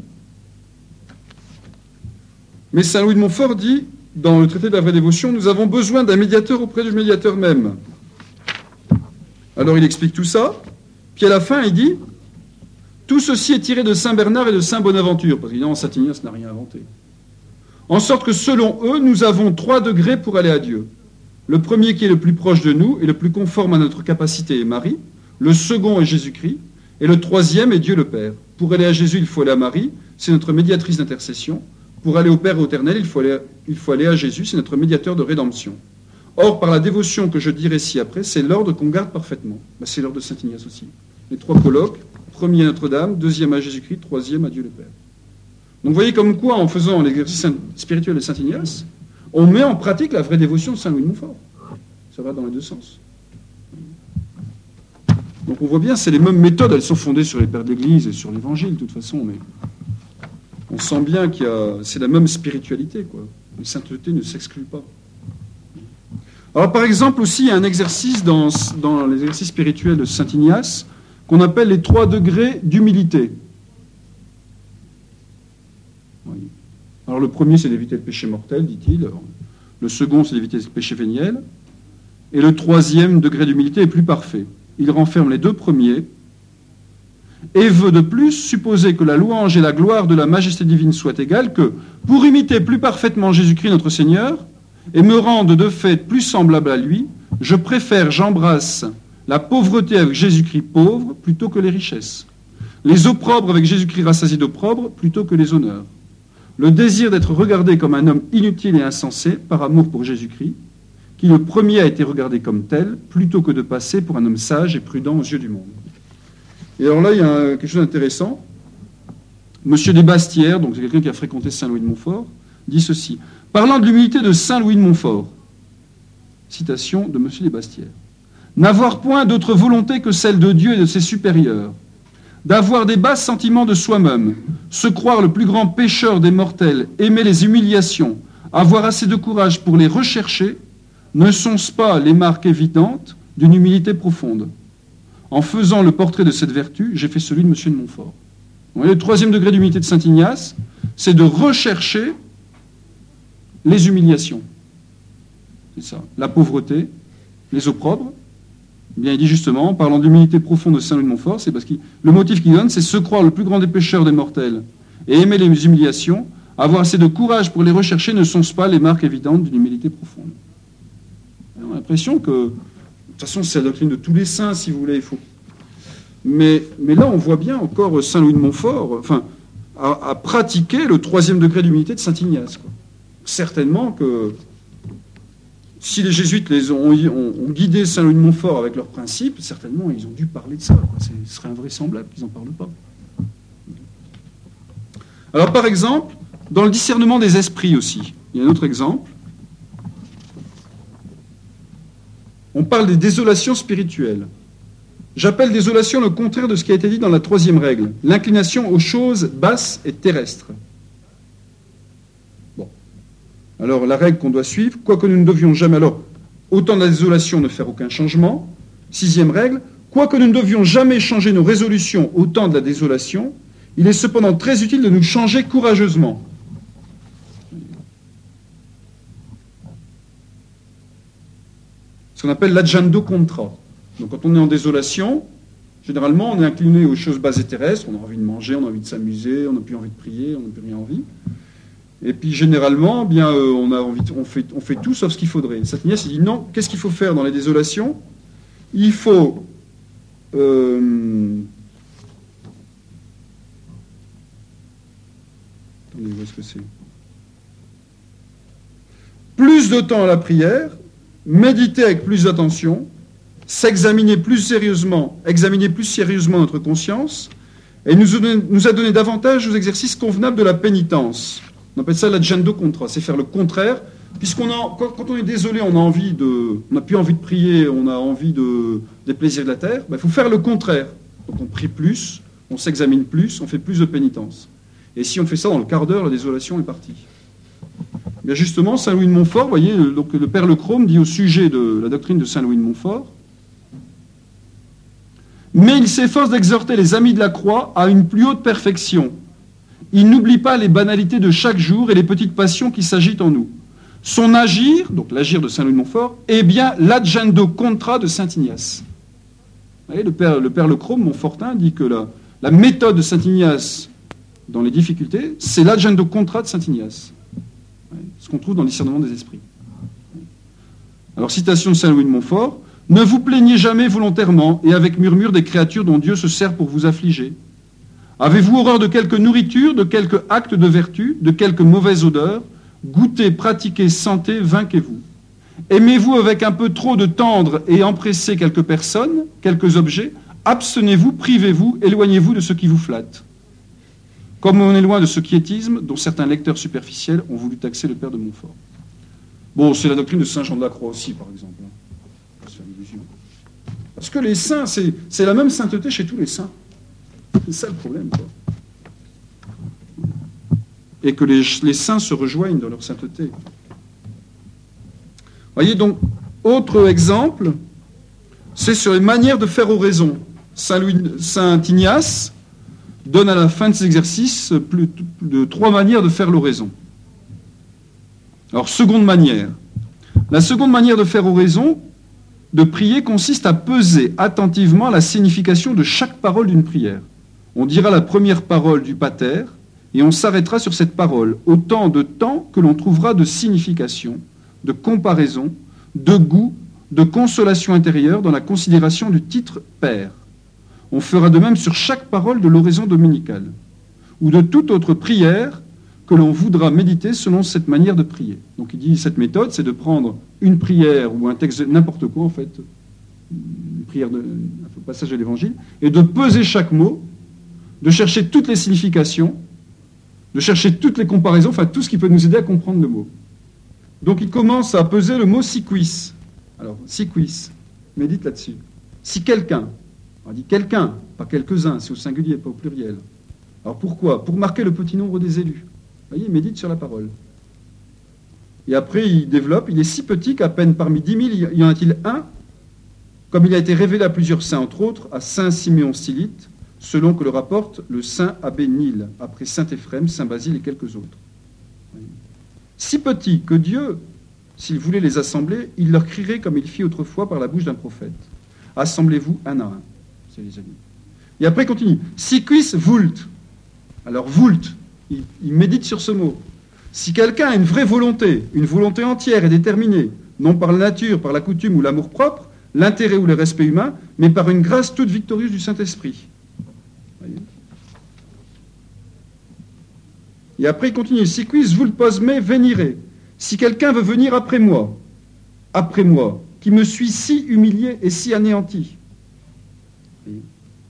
mais saint Louis de Montfort dit, dans le traité de la vraie dévotion, nous avons besoin d'un médiateur auprès du médiateur même. Alors il explique tout ça, puis à la fin il dit, tout ceci est tiré de saint Bernard et de saint Bonaventure, parce qu'évidemment saint Ignace n'a rien inventé. En sorte que selon eux, nous avons 3 degrés pour aller à Dieu. Le premier qui est le plus proche de nous et le plus conforme à notre capacité est Marie, le second est Jésus-Christ, et le 3e est Dieu le Père. Pour aller à Jésus, il faut aller à Marie, c'est notre médiatrice d'intercession. Pour aller au Père éternel, il faut aller à Jésus, c'est notre médiateur de rédemption. Or, par la dévotion que je dirai ci-après, c'est l'ordre qu'on garde parfaitement. C'est l'ordre de saint Ignace aussi. Les 3 colloques, premier à Notre-Dame, 2e à Jésus-Christ, 3e à Dieu le Père. Donc vous voyez comme quoi, en faisant l'exercice spirituel de saint Ignace, on met en pratique la vraie dévotion de saint Louis de Montfort. Ça va dans les deux sens. Donc on voit bien, c'est les mêmes méthodes, elles sont fondées sur les pères de l'Église et sur l'Évangile de toute façon, mais on sent bien c'est la même spiritualité, quoi. La sainteté ne s'exclut pas. Alors, par exemple, aussi, il y a un exercice dans l'exercice spirituel de Saint Ignace qu'on appelle les 3 degrés d'humilité. Oui. Alors, le premier, c'est d'éviter le péché mortel, dit-il. Le second, c'est d'éviter le péché véniel. Et le 3e degré d'humilité est plus parfait. Il renferme les 2 premiers et veut de plus supposer que la louange et la gloire de la majesté divine soient égales, que, pour imiter plus parfaitement Jésus-Christ notre Seigneur, et me rendre de fait plus semblable à lui, j'embrasse la pauvreté avec Jésus-Christ pauvre plutôt que les richesses, les opprobres avec Jésus-Christ rassasié d'opprobres plutôt que les honneurs, le désir d'être regardé comme un homme inutile et insensé par amour pour Jésus-Christ, qui le premier a été regardé comme tel, plutôt que de passer pour un homme sage et prudent aux yeux du monde. Et alors là, il y a quelque chose d'intéressant. Monsieur des Bastières, donc c'est quelqu'un qui a fréquenté Saint-Louis de Montfort, dit ceci. Parlant de l'humilité de Saint-Louis de Montfort, citation de Monsieur des Bastières, n'avoir point d'autre volonté que celle de Dieu et de ses supérieurs, d'avoir des bas sentiments de soi-même, se croire le plus grand pécheur des mortels, aimer les humiliations, avoir assez de courage pour les rechercher, ne sont-ce pas les marques évidentes d'une humilité profonde? En faisant le portrait de cette vertu, j'ai fait celui de Monsieur de Montfort. Vous voyez, le 3e degré d'humilité de Saint Ignace, c'est de rechercher les humiliations. C'est ça. La pauvreté, les opprobres. Eh bien, il dit justement, en parlant d'humilité profonde de Saint-Louis de Montfort, c'est parce que le motif qu'il donne, c'est se croire le plus grand des pécheurs des mortels et aimer les humiliations, avoir assez de courage pour les rechercher, ne sont-ce pas les marques évidentes d'une humilité profonde? On a l'impression que, de toute façon, c'est la doctrine de tous les saints, si vous voulez, il faut. Mais là, on voit bien encore Saint-Louis de Montfort, à pratiquer le 3e degré d'humilité de Saint Ignace, quoi. Certainement que si les jésuites ont guidé Saint-Louis de Montfort avec leurs principes, certainement ils ont dû parler de ça, quoi. Ce serait invraisemblable qu'ils n'en parlent pas. Alors par exemple, dans le discernement des esprits aussi, il y a un autre exemple. On parle des désolations spirituelles. J'appelle désolation le contraire de ce qui a été dit dans la 3e règle, l'inclination aux choses basses et terrestres. Bon. Alors la règle qu'on doit suivre, quoique nous ne devions jamais, alors, au temps de la désolation, ne faire aucun changement. 6e règle, quoique nous ne devions jamais changer nos résolutions au temps de la désolation, il est cependant très utile de nous changer courageusement. Ce qu'on appelle l'agendo contra. Donc quand on est en désolation, généralement on est incliné aux choses basses et terrestres, on a envie de manger, on a envie de s'amuser, on n'a plus envie de prier, on n'a plus rien envie. Et puis généralement, bien, on fait tout sauf ce qu'il faudrait. Saint Ignace dit non, qu'est-ce qu'il faut faire dans les désolations? Il faut attendez, où est-ce que c'est? Plus de temps à la prière, méditer avec plus d'attention, examiner plus sérieusement notre conscience, et nous a donné davantage aux exercices convenables de la pénitence. On appelle ça l'agendo contra, c'est faire le contraire, quand on est désolé, on n'a plus envie de prier, on a envie des plaisirs de la terre, il faut faire le contraire. Donc on prie plus, on s'examine plus, on fait plus de pénitence. Et si on fait ça dans le quart d'heure, la désolation est partie. Bien justement, Saint-Louis de Montfort, vous voyez, donc le Père Lecrome dit au sujet de la doctrine de Saint-Louis de Montfort, mais il s'efforce d'exhorter les amis de la croix à une plus haute perfection. Il n'oublie pas les banalités de chaque jour et les petites passions qui s'agitent en nous. Son agir, donc l'agir de Saint-Louis de Montfort, est bien l'agendo contra de Saint Ignace. Vous voyez, le Père Lecrome, Montfortin, dit que la méthode de Saint Ignace dans les difficultés, c'est l'agendo contra de Saint Ignace. Ce qu'on trouve dans le discernement des esprits. Alors, citation de Saint-Louis de Montfort, « Ne vous plaignez jamais volontairement et avec murmure des créatures dont Dieu se sert pour vous affliger. Avez-vous horreur de quelque nourriture, de quelque acte de vertu, de quelque mauvaise odeur? Goûtez, pratiquez, sentez, vainquez-vous. Aimez-vous avec un peu trop de tendre et empresser quelques personnes, quelques objets? Abstenez-vous, privez-vous, éloignez-vous de ce qui vous flatte. » Comme on est loin de ce quiétisme dont certains lecteurs superficiels ont voulu taxer le Père de Montfort. Bon, c'est la doctrine de Saint Jean de la Croix aussi, par exemple. C'est une illusion. Parce que les saints, c'est la même sainteté chez tous les saints. C'est ça le problème, quoi. Et que les saints se rejoignent dans leur sainteté. Voyez donc, Autre exemple, c'est sur les manières de faire oraison. Saint Ignace donne à la fin de ces exercices plus de 3 manières de faire l'oraison. Alors, seconde manière. La seconde manière de faire oraison, de prier, consiste à peser attentivement la signification de chaque parole d'une prière. On dira la première parole du pater et on s'arrêtera sur cette parole autant de temps que l'on trouvera de signification, de comparaison, de goût, de consolation intérieure dans la considération du titre Père. On fera de même sur chaque parole de l'oraison dominicale ou de toute autre prière que l'on voudra méditer selon cette manière de prier. Donc il dit, cette méthode, c'est de prendre une prière ou un texte, n'importe quoi en fait, une prière, un passage de l'Évangile, et de peser chaque mot, de chercher toutes les significations, de chercher toutes les comparaisons, enfin tout ce qui peut nous aider à comprendre le mot. Donc il commence à peser le mot siquis. Alors, siquis, médite là-dessus. Si quelqu'un, on dit quelqu'un, pas quelques-uns, c'est au singulier, pas au pluriel. Alors pourquoi? Pour marquer le petit nombre des élus. Vous voyez, il médite sur la parole. Et après, il développe, il est si petit qu'à peine parmi 10 000, il y en a-t-il un, comme il a été révélé à plusieurs saints, entre autres, à saint Siméon Stylite, selon que le rapporte le saint abbé Nil, après saint Éphrem, saint Basile et quelques autres. Si petit que Dieu, s'il voulait les assembler, il leur crierait comme il fit autrefois par la bouche d'un prophète. Assemblez-vous un à un. C'est les amis. Et après, il continue. Siquis vult. Alors, vult, il médite sur ce mot. Si quelqu'un a une vraie volonté, une volonté entière et déterminée, non par la nature, par la coutume ou l'amour-propre, l'intérêt ou le respect humain, mais par une grâce toute victorieuse du Saint-Esprit. Voyez. Et après, il continue. Siquis vult posme venire. Si quelqu'un veut venir après moi, qui me suis si humilié et si anéanti. Voyez.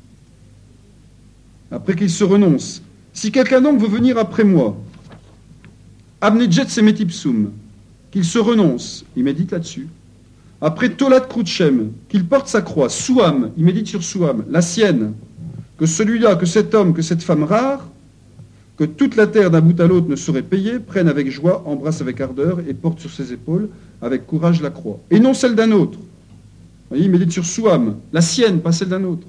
Après qu'il se renonce. Si quelqu'un donc veut venir après moi, abneget semetipsum, qu'il se renonce, il médite là-dessus. Après tolat crucem, qu'il porte sa croix, suam, il médite sur suam, la sienne, que celui-là, que cet homme, que cette femme rare, que toute la terre d'un bout à l'autre ne saurait payer, prenne avec joie, embrasse avec ardeur et porte sur ses épaules avec courage la croix. Et non celle d'un autre. Vous voyez, il médite sur suam, la sienne, pas celle d'un autre.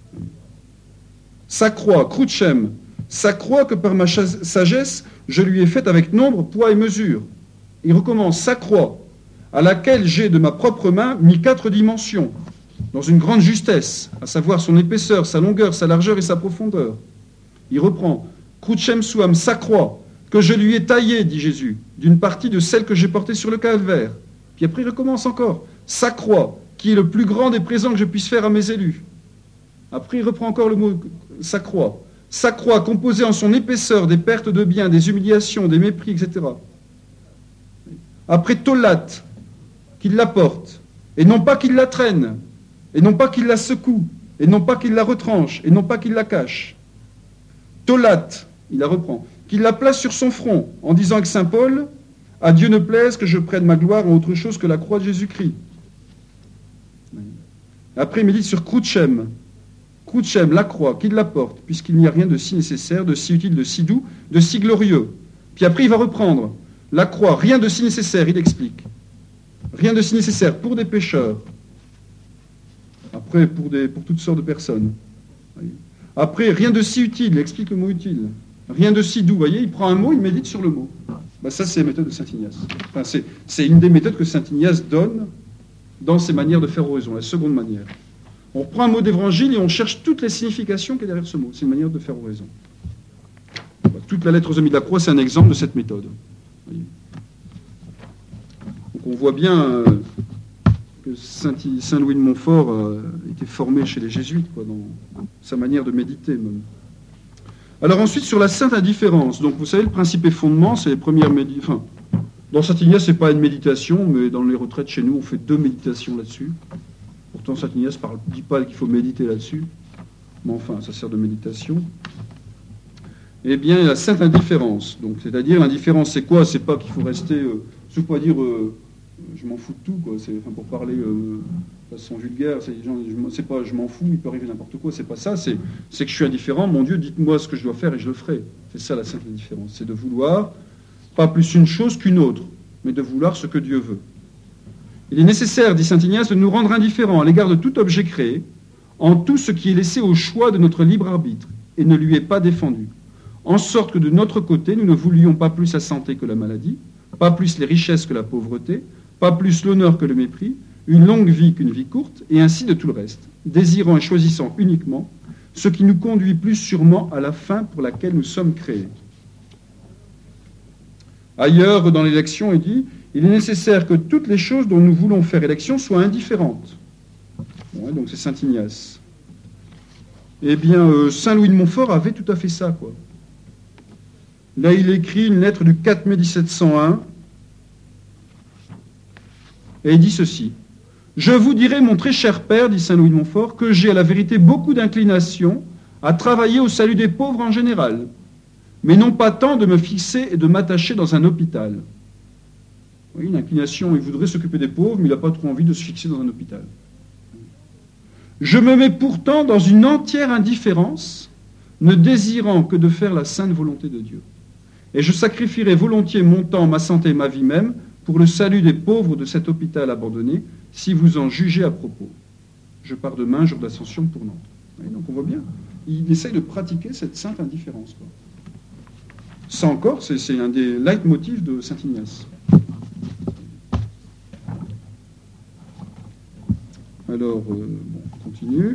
Sa croix, crucem, sa croix que par ma sagesse, je lui ai faite avec nombre, poids et mesure. Il recommence sa croix, à laquelle j'ai de ma propre main mis 4 dimensions, dans une grande justesse, à savoir son épaisseur, sa longueur, sa largeur et sa profondeur. Il reprend, crucem suam, sa croix, que je lui ai taillée, dit Jésus, d'une partie de celle que j'ai portée sur le calvaire. Puis après il recommence encore, sa croix, qui est le plus grand des présents que je puisse faire à mes élus. Après il reprend encore le mot sa croix composée en son épaisseur des pertes de biens, des humiliations, des mépris, etc. Après tolat, qu'il la porte, et non pas qu'il la traîne, et non pas qu'il la secoue, et non pas qu'il la retranche, et non pas qu'il la cache. Tolat, il la reprend, qu'il la place sur son front, en disant avec saint Paul, « À Dieu ne plaise que je prenne ma gloire en autre chose que la croix de Jésus-Christ. » Après, il médite sur crucem, la croix, qu'il la porte, puisqu'il n'y a rien de si nécessaire, de si utile, de si doux, de si glorieux. Puis après, il va reprendre la croix, rien de si nécessaire, il explique. Rien de si nécessaire pour des pécheurs. Après, pour toutes sortes de personnes. Après, rien de si utile, il explique le mot utile. Rien de si doux, vous voyez, il prend un mot, il médite sur le mot. Ben, ça, c'est la méthode de saint Ignace. Enfin, c'est une des méthodes que saint Ignace donne dans ses manières de faire oraison, la seconde manière. On prend un mot d'évangile et on cherche toutes les significations qu'il y a derrière ce mot. C'est une manière de faire oraison. Toute la lettre aux amis de la croix, c'est un exemple de cette méthode. Voyez. Donc on voit bien que Saint Louis de Montfort a été formé chez les jésuites, quoi, dans sa manière de méditer même. Alors ensuite, sur la sainte indifférence. Donc vous savez, le principe et fondement, c'est les premières méditations. Enfin, dans Saint Ignace, ce n'est pas une méditation, mais dans les retraites chez nous, on fait 2 méditations là-dessus. Pourtant, saint Ignace ne dit pas qu'il faut méditer là-dessus. Mais enfin, ça sert de méditation. Eh bien, la sainte indifférence. Donc, c'est-à-dire, l'indifférence, c'est quoi? C'est pas qu'il faut rester... c'est pas dire je m'en fous de tout, quoi. C'est, enfin, pour parler de façon vulgaire, c'est pas je m'en fous, il peut arriver n'importe quoi. C'est pas ça. C'est que je suis indifférent. Mon Dieu, dites-moi ce que je dois faire et je le ferai. C'est ça la sainte indifférence. C'est de vouloir pas plus une chose qu'une autre, mais de vouloir ce que Dieu veut. Il est nécessaire, dit saint Ignace, de nous rendre indifférents à l'égard de tout objet créé, en tout ce qui est laissé au choix de notre libre arbitre et ne lui est pas défendu, en sorte que de notre côté, nous ne voulions pas plus la santé que la maladie, pas plus les richesses que la pauvreté, pas plus l'honneur que le mépris, une longue vie qu'une vie courte, et ainsi de tout le reste, désirant et choisissant uniquement ce qui nous conduit plus sûrement à la fin pour laquelle nous sommes créés. Ailleurs, dans l'élection, il dit « Il est nécessaire que toutes les choses dont nous voulons faire élection soient indifférentes. » Ouais, donc c'est saint Ignace. Eh bien, saint Louis de Montfort avait tout à fait ça, quoi. Là, il écrit une lettre du 4 mai 1701, et il dit ceci. « Je vous dirai, mon très cher père, dit saint Louis de Montfort, que j'ai à la vérité beaucoup d'inclination à travailler au salut des pauvres en général, mais non pas tant de me fixer et de m'attacher dans un hôpital. » Oui, une inclination, il voudrait s'occuper des pauvres, mais il n'a pas trop envie de se fixer dans un hôpital. « Je me mets pourtant dans une entière indifférence, ne désirant que de faire la sainte volonté de Dieu. Et je sacrifierai volontiers mon temps, ma santé et ma vie même pour le salut des pauvres de cet hôpital abandonné, si vous en jugez à propos. Je pars demain, jour d'ascension pour Nantes. » Donc on voit bien, il essaye de pratiquer cette sainte indifférence, quoi. Ça encore, c'est un des leitmotifs de saint Ignace. Alors, on continue.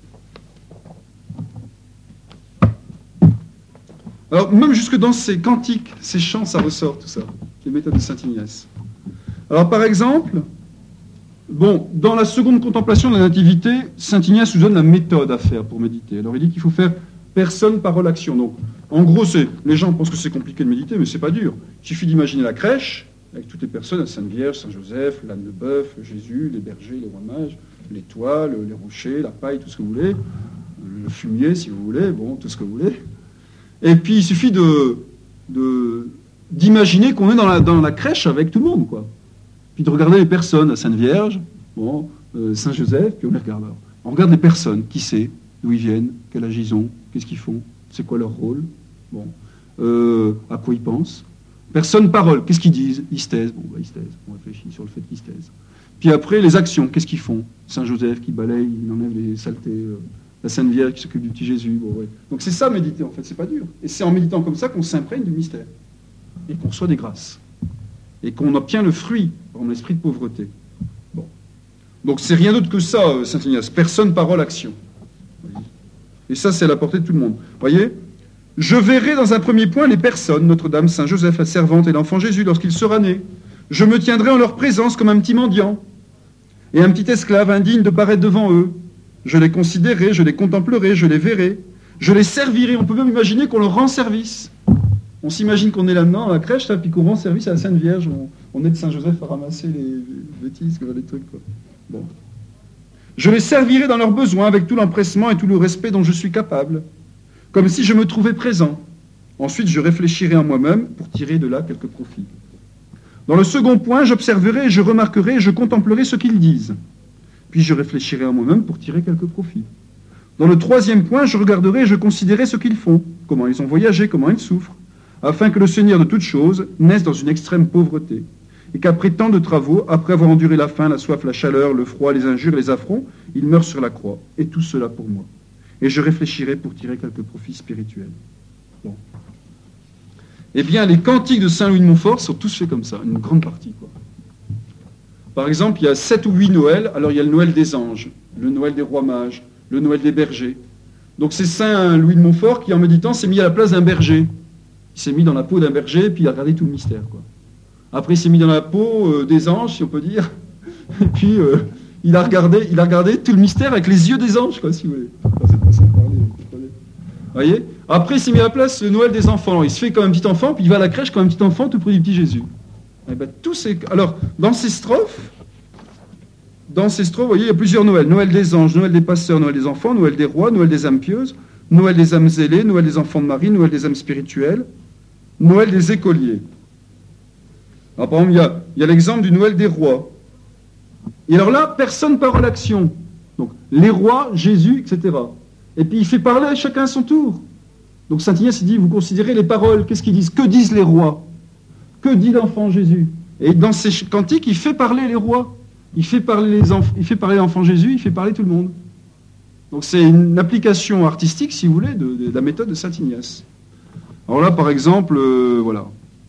Alors, même jusque dans ces cantiques, ces chants, ça ressort tout ça, les méthodes de saint Ignace. Alors, par exemple, dans la seconde contemplation de la nativité, saint Ignace nous donne la méthode à faire pour méditer. Alors, il dit qu'il faut faire personne, parole, action. Donc, en gros, les gens pensent que c'est compliqué de méditer, mais c'est pas dur. Il suffit d'imaginer la crèche, avec toutes les personnes, la Sainte Vierge, Saint Joseph, l'âne de bœuf, Jésus, les bergers, les rois mages, les toiles, les rochers, la paille, tout ce que vous voulez, le fumier, si vous voulez, tout ce que vous voulez. Et puis, il suffit d'imaginer qu'on est dans la crèche avec tout le monde, quoi. Puis de regarder les personnes, la Sainte Vierge, Saint Joseph, puis on les regarde. Alors, on regarde les personnes, qui c'est, d'où ils viennent, quel âge ils ont, qu'est-ce qu'ils font, c'est quoi leur rôle, à quoi ils pensent. Personne, parole, qu'est-ce qu'ils disent, ils se taisent, ils se taisent, on réfléchit sur le fait qu'ils se taisent. Puis après, les actions, qu'est-ce qu'ils font? Saint Joseph qui balaye, il enlève les saletés, la Sainte Vierge qui s'occupe du petit Jésus. Donc c'est ça, méditer, en fait, c'est pas dur. Et c'est en méditant comme ça qu'on s'imprègne du mystère, et qu'on reçoit des grâces, et qu'on obtient le fruit, par l'esprit de pauvreté. Donc c'est rien d'autre que ça, saint Ignace, personne, parole, action. Et ça, c'est à la portée de tout le monde. Voyez, je verrai dans un premier point les personnes, Notre-Dame, Saint Joseph, la servante et l'enfant Jésus, lorsqu'il sera né. Je me tiendrai en leur présence comme un petit mendiant et un petit esclave indigne de paraître devant eux. Je les considérerai, je les contemplerai, je les verrai, je les servirai. On peut même imaginer qu'on leur rend service. On s'imagine qu'on est là-dedans, à la crèche, là, puis qu'on rend service à la Sainte Vierge. On aide Saint Joseph à ramasser les bêtises, les trucs, quoi. Bon. Je les servirai dans leurs besoins avec tout l'empressement et tout le respect dont je suis capable, comme si je me trouvais présent. Ensuite, je réfléchirai en moi-même pour tirer de là quelques profits. Dans le second point, j'observerai, je remarquerai, je contemplerai ce qu'ils disent. Puis je réfléchirai en moi-même pour tirer quelques profits. Dans le troisième point, je regarderai et je considérerai ce qu'ils font, comment ils ont voyagé, comment ils souffrent, afin que le Seigneur de toutes choses naisse dans une extrême pauvreté, et qu'après tant de travaux, après avoir enduré la faim, la soif, la chaleur, le froid, les injures, les affronts, il meurt sur la croix, et tout cela pour moi. Et je réfléchirai pour tirer quelques profits spirituels. Bon. Eh bien, les cantiques de saint Louis de Montfort sont tous faits comme ça, une grande partie, quoi. Par exemple, il y a 7 ou 8 Noëls. Alors, il y a le Noël des anges, le Noël des rois mages, le Noël des bergers. Donc, c'est saint Louis de Montfort qui, en méditant, s'est mis à la place d'un berger. Il s'est mis dans la peau d'un berger, puis il a regardé tout le mystère, quoi. Après, il s'est mis dans la peau des anges, si on peut dire. Et puis, il a regardé tout le mystère avec les yeux des anges, quoi, si vous voulez. C'est pas ça de parler. Vous voyez? Après, il s'est mis à la place le Noël des enfants. Alors, il se fait comme un petit enfant, puis il va à la crèche comme un petit enfant, tout près du petit Jésus. Et ben, alors, dans ces strophes, vous voyez, il y a plusieurs Noëls. Noël des anges, Noël des pasteurs, Noël des enfants, Noël des rois, Noël des âmes pieuses, Noël des âmes zélées, Noël des enfants de Marie, Noël des âmes spirituelles, Noël des écoliers. Alors, par exemple, il y a l'exemple du Noël des rois. Et alors là, personne parole action. Donc, les rois, Jésus, etc. Et puis, il fait parler à chacun à son tour. Donc, saint Ignace, il dit, vous considérez les paroles. Qu'est-ce qu'ils disent? Que disent les rois? Que dit l'enfant Jésus? Et dans ces cantiques, il fait parler les rois. il fait parler l'enfant Jésus, il fait parler tout le monde. Donc c'est une application artistique, si vous voulez, de la méthode de saint Ignace. Alors là, par exemple, voilà.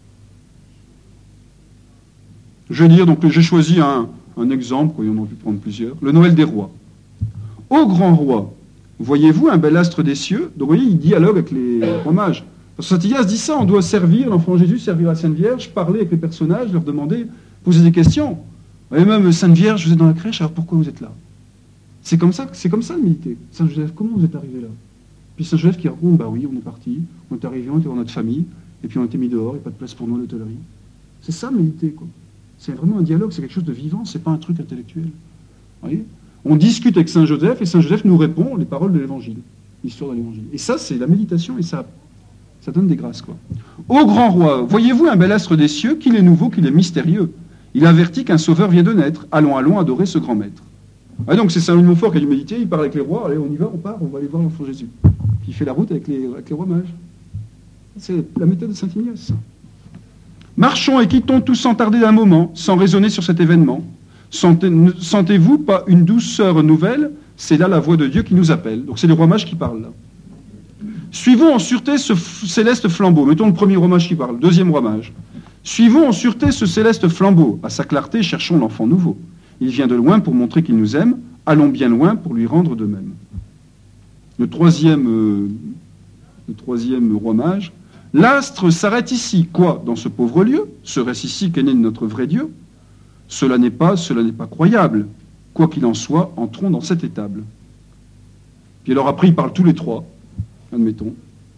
Je vais dire, donc j'ai choisi un exemple, quoi, on aurait pu prendre plusieurs. Le Noël des rois. Ô grand roi, voyez-vous un bel astre des cieux? Donc vous voyez, il dialogue avec les rois mages. Parce que saint Ignace dit ça, on doit servir l'enfant Jésus, servir la Sainte Vierge, parler avec les personnages, leur demander, poser des questions. Et même Sainte Vierge, vous êtes dans la crèche, alors pourquoi vous êtes là? C'est comme ça de méditer. Saint Joseph, comment vous êtes arrivé là? Puis Saint Joseph qui raconte, bah oui, on est parti, on est arrivé, on était dans notre famille, et puis on a été mis dehors, il n'y a pas de place pour nous à l'hôtellerie. C'est ça méditer, quoi. C'est vraiment un dialogue, c'est quelque chose de vivant, c'est pas un truc intellectuel. Vous voyez? On discute avec Saint Joseph, et Saint Joseph nous répond les paroles de l'Évangile, l'histoire de l'Évangile. Et ça, c'est la méditation, et ça donne des grâces, quoi. Ô grand roi, voyez-vous un bel astre des cieux, qu'il est nouveau, qu'il est mystérieux. Il avertit qu'un sauveur vient de naître. Allons, allons adorer ce grand maître. Ah, donc c'est Saint Louis de Montfort qui a dû méditer, il parle avec les rois, allez, on y va, on part, on va aller voir l'enfant Jésus. Puis il fait la route avec les rois mages. C'est la méthode de saint Ignace. Marchons et quittons tous sans tarder d'un moment, sans raisonner sur cet événement. Sentez-vous pas une douceur nouvelle? C'est là la voix de Dieu qui nous appelle. Donc c'est les rois mages qui parlent là. Suivons en sûreté ce céleste flambeau. Mettons le premier roi mage qui parle, deuxième roi mage. Suivons en sûreté ce céleste flambeau. À sa clarté, cherchons l'enfant nouveau. Il vient de loin pour montrer qu'il nous aime. Allons bien loin pour lui rendre de même. Le troisième roi mage. L'astre s'arrête ici. Quoi? Dans ce pauvre lieu? Serait-ce ici qu'est né notre vrai Dieu? Cela n'est pas croyable. Quoi qu'il en soit, entrons dans cette étable. Puis alors après, ils parlent tous les trois. Admettons.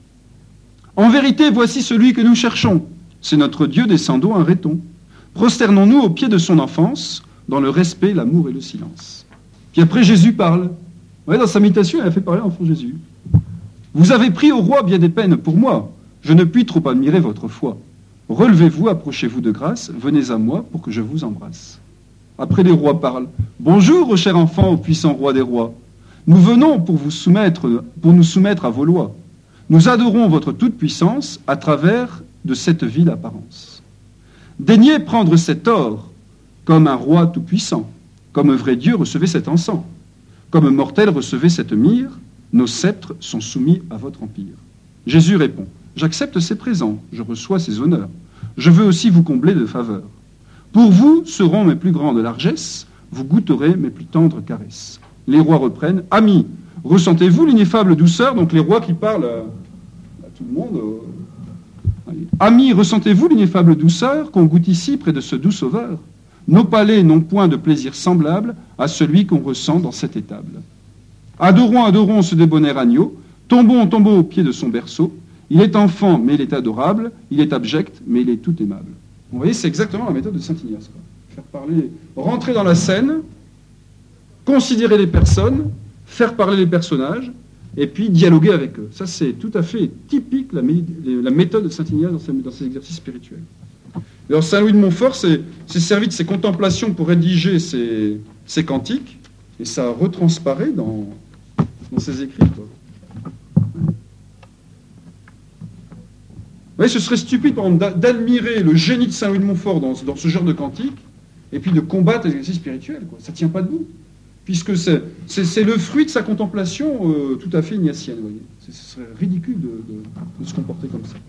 En vérité, voici celui que nous cherchons. C'est notre Dieu, descendons, arrêtons. Prosternons-nous aux pieds de son enfance, dans le respect, l'amour et le silence. Puis après, Jésus parle. Ouais, dans sa méditation, il a fait parler l'enfant Jésus. Vous avez pris au roi bien des peines pour moi. Je ne puis trop admirer votre foi. Relevez-vous, approchez-vous de grâce, venez à moi pour que je vous embrasse. Après, les rois parlent. Bonjour, ô cher enfant, au puissant roi des rois. Nous venons pour nous soumettre à vos lois. Nous adorons votre toute-puissance à travers de cette vile apparence. Daignez prendre cet or comme un roi tout-puissant, comme vrai Dieu recevez cet encens, comme mortel recevez cette myrrhe, nos sceptres sont soumis à votre empire. Jésus répond, j'accepte ces présents, je reçois ces honneurs, je veux aussi vous combler de faveurs. Pour vous seront mes plus grandes largesses, vous goûterez mes plus tendres caresses. Les rois reprennent, amis, ressentez-vous l'ineffable douceur, donc les rois qui parlent à tout le monde. Amis, ressentez-vous l'ineffable douceur qu'on goûte ici près de ce doux sauveur? Nos palais n'ont point de plaisir semblable à celui qu'on ressent dans cette étable. Adorons, adorons ce débonnaire agneau, tombons, tombons au pied de son berceau. Il est enfant, mais il est adorable, il est abject, mais il est tout aimable. Vous voyez, c'est exactement la méthode de saint Ignace. Faire parler, rentrer dans la scène, considérer les personnes, faire parler les personnages, et puis dialoguer avec eux. Ça, c'est tout à fait typique, la méthode de saint Ignace dans ses exercices spirituels. Alors, Saint Louis de Montfort s'est servi de ses contemplations pour rédiger ses cantiques, et ça retransparaît dans ses écrits. Quoi. Vous voyez, ce serait stupide, par exemple, d'admirer le génie de Saint Louis de Montfort dans ce genre de cantique, et puis de combattre l'exercice spirituel. Quoi. Ça ne tient pas debout. Puisque c'est le fruit de sa contemplation tout à fait ignatienne. Vous voyez. Ce serait ridicule de se comporter comme ça.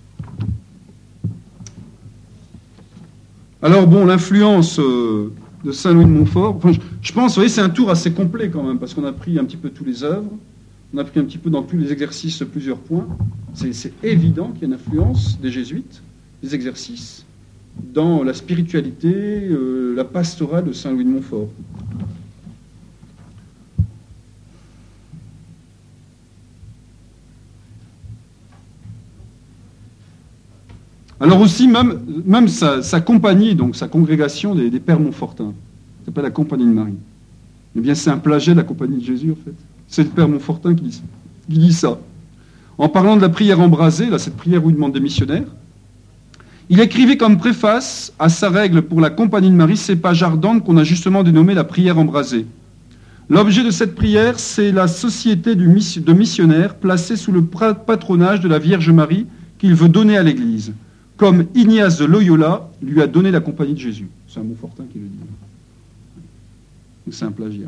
Alors bon, l'influence de Saint Louis de Montfort, enfin, je pense, vous voyez, c'est un tour assez complet quand même, parce qu'on a pris un petit peu tous les œuvres, on a pris un petit peu dans tous les exercices plusieurs points. C'est évident qu'il y a une influence des jésuites, des exercices, dans la spiritualité, la pastorale de Saint Louis de Montfort. Alors aussi, même sa compagnie, donc sa congrégation des Pères Montfortins, ça s'appelle la Compagnie de Marie. Eh bien, c'est un plagiat de la Compagnie de Jésus, en fait. C'est le Père Montfortin qui dit ça. En parlant de la prière embrasée, là, cette prière où il demande des missionnaires, il écrivait comme préface à sa règle pour la Compagnie de Marie ces pages ardentes qu'on a justement dénommées la prière embrasée. L'objet de cette prière, c'est la société de missionnaires placée sous le patronage de la Vierge Marie qu'il veut donner à l'Église, comme Ignace de Loyola lui a donné la Compagnie de Jésus. C'est un Montfortin qui le dit. Donc c'est un plagiat.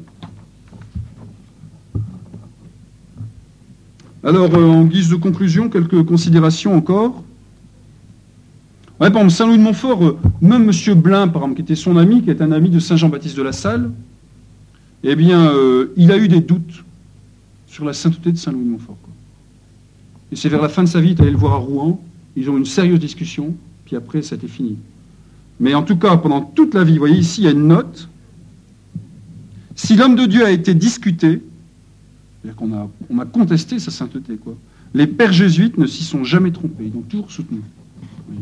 Alors, en guise de conclusion, quelques considérations encore. Ouais, par exemple, Saint-Louis de Montfort, même M. Blin, par exemple, qui était son ami, qui est un ami de Saint-Jean-Baptiste de La Salle, eh bien, il a eu des doutes sur la sainteté de Saint-Louis de Montfort, quoi. Et c'est vers la fin de sa vie, il est allé le voir à Rouen, ils ont eu une sérieuse discussion, puis après, ça a été fini. Mais en tout cas, pendant toute la vie, vous voyez ici, il y a une note. Si l'homme de Dieu a été discuté, c'est-à-dire qu'on a contesté sa sainteté, quoi, les pères jésuites ne s'y sont jamais trompés, ils l'ont toujours soutenu. Oui.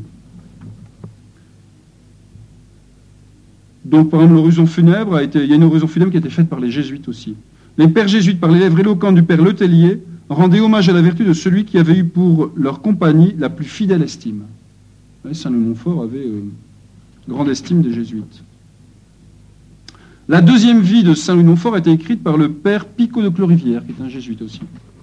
Donc, par exemple, l'oraison funèbre il y a une oraison funèbre qui a été faite par les jésuites aussi. Les pères jésuites, par les lèvres éloquentes du père Letellier, rendaient hommage à la vertu de celui qui avait eu pour leur compagnie la plus fidèle estime. Saint-Louis de Montfort avait grande estime des jésuites. La deuxième vie de Saint-Louis de Montfort a été écrite par le père Picot de Clorivière, qui est un jésuite aussi.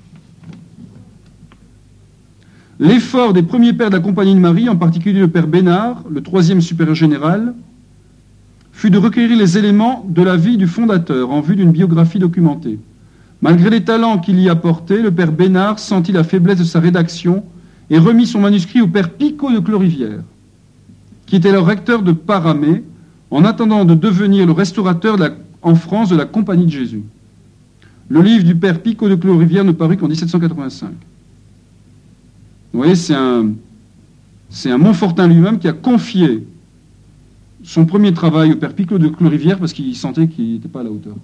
L'effort des premiers pères de la Compagnie de Marie, en particulier le père Bénard, le troisième supérieur général, fut de recueillir les éléments de la vie du fondateur en vue d'une biographie documentée. Malgré les talents qu'il y apportait, le père Bénard sentit la faiblesse de sa rédaction et remit son manuscrit au père Picot de Clorivière, qui était le recteur de Paramé, en attendant de devenir le restaurateur en France de la Compagnie de Jésus. Le livre du père Picot de Clorivière ne parut qu'en 1785. Vous voyez, c'est un Montfortin lui-même qui a confié son premier travail au père Picot de Clorivière parce qu'il sentait qu'il n'était pas à la hauteur.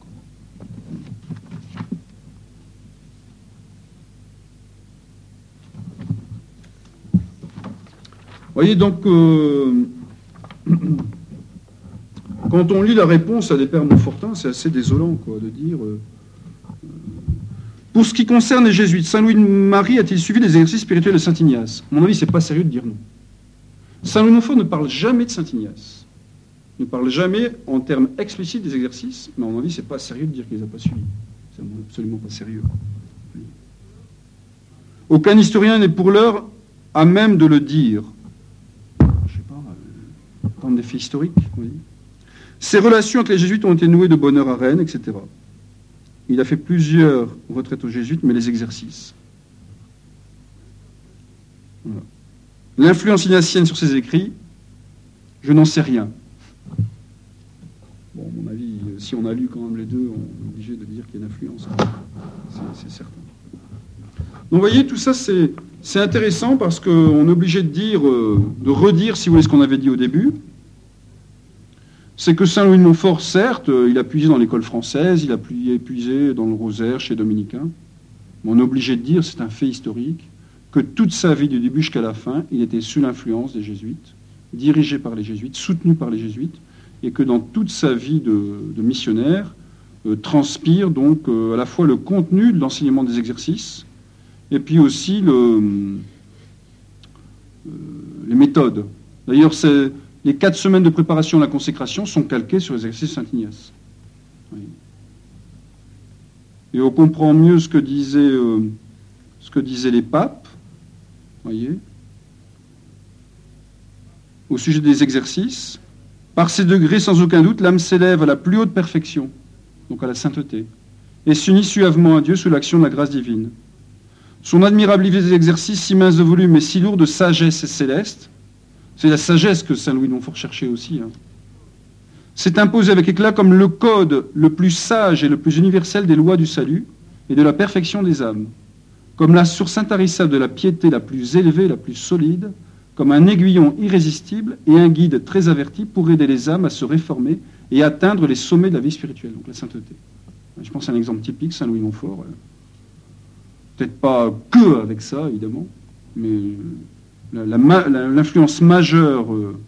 Vous voyez, donc, quand on lit la réponse à des pères Montfortins, c'est assez désolant, quoi, de dire... Pour ce qui concerne les jésuites, Saint-Louis de Marie a-t-il suivi les exercices spirituels de Saint-Ignace? À mon avis, c'est pas sérieux de dire non. Saint-Louis de Montfort ne parle jamais de Saint-Ignace. Il ne parle jamais en termes explicites des exercices, mais à mon avis, c'est pas sérieux de dire qu'il les a pas suivis. C'est absolument pas sérieux. Aucun historien n'est pour l'heure à même de le dire. Je sais pas, prendre des faits historiques, oui. Ses relations avec les jésuites ont été nouées de bonne heure à Rennes, etc. Il a fait plusieurs retraites aux jésuites, mais les exercices. Voilà. L'influence ignatienne sur ses écrits, je n'en sais rien. Bon, à mon avis, si on a lu quand même les deux, on est obligé de dire qu'il y a une influence. C'est certain. Donc vous voyez, tout ça, c'est intéressant parce qu'on est obligé de dire, de redire, si vous voulez, ce qu'on avait dit au début. C'est que Saint-Louis de Montfort, certes, il a puisé dans l'école française, il a puisé dans le Rosaire, chez les Dominicains. Mais on est obligé de dire, c'est un fait historique, que toute sa vie, du début jusqu'à la fin, il était sous l'influence des jésuites, dirigé par les jésuites, soutenu par les jésuites, et que dans toute sa vie de missionnaire, transpire donc à la fois le contenu de l'enseignement des exercices, et puis aussi les méthodes. D'ailleurs, les 4 semaines de préparation à la consécration sont calquées sur les exercices de Saint-Ignace. Oui. Et on comprend mieux ce que disaient les papes, voyez, au sujet des exercices. Par ces degrés, sans aucun doute, l'âme s'élève à la plus haute perfection, donc à la sainteté, et s'unit suavement à Dieu sous l'action de la grâce divine. Son admirable livre des exercices, si mince de volume et si lourd de sagesse céleste, c'est la sagesse que Saint-Louis de Montfort cherchait aussi, s'est imposé avec éclat comme le code le plus sage et le plus universel des lois du salut et de la perfection des âmes, comme la source intarissable de la piété la plus élevée et la plus solide, comme un aiguillon irrésistible et un guide très averti pour aider les âmes à se réformer et atteindre les sommets de la vie spirituelle, donc la sainteté. Je pense à un exemple typique, Saint-Louis de Montfort. Peut-être pas que avec ça, évidemment, mais l'influence majeure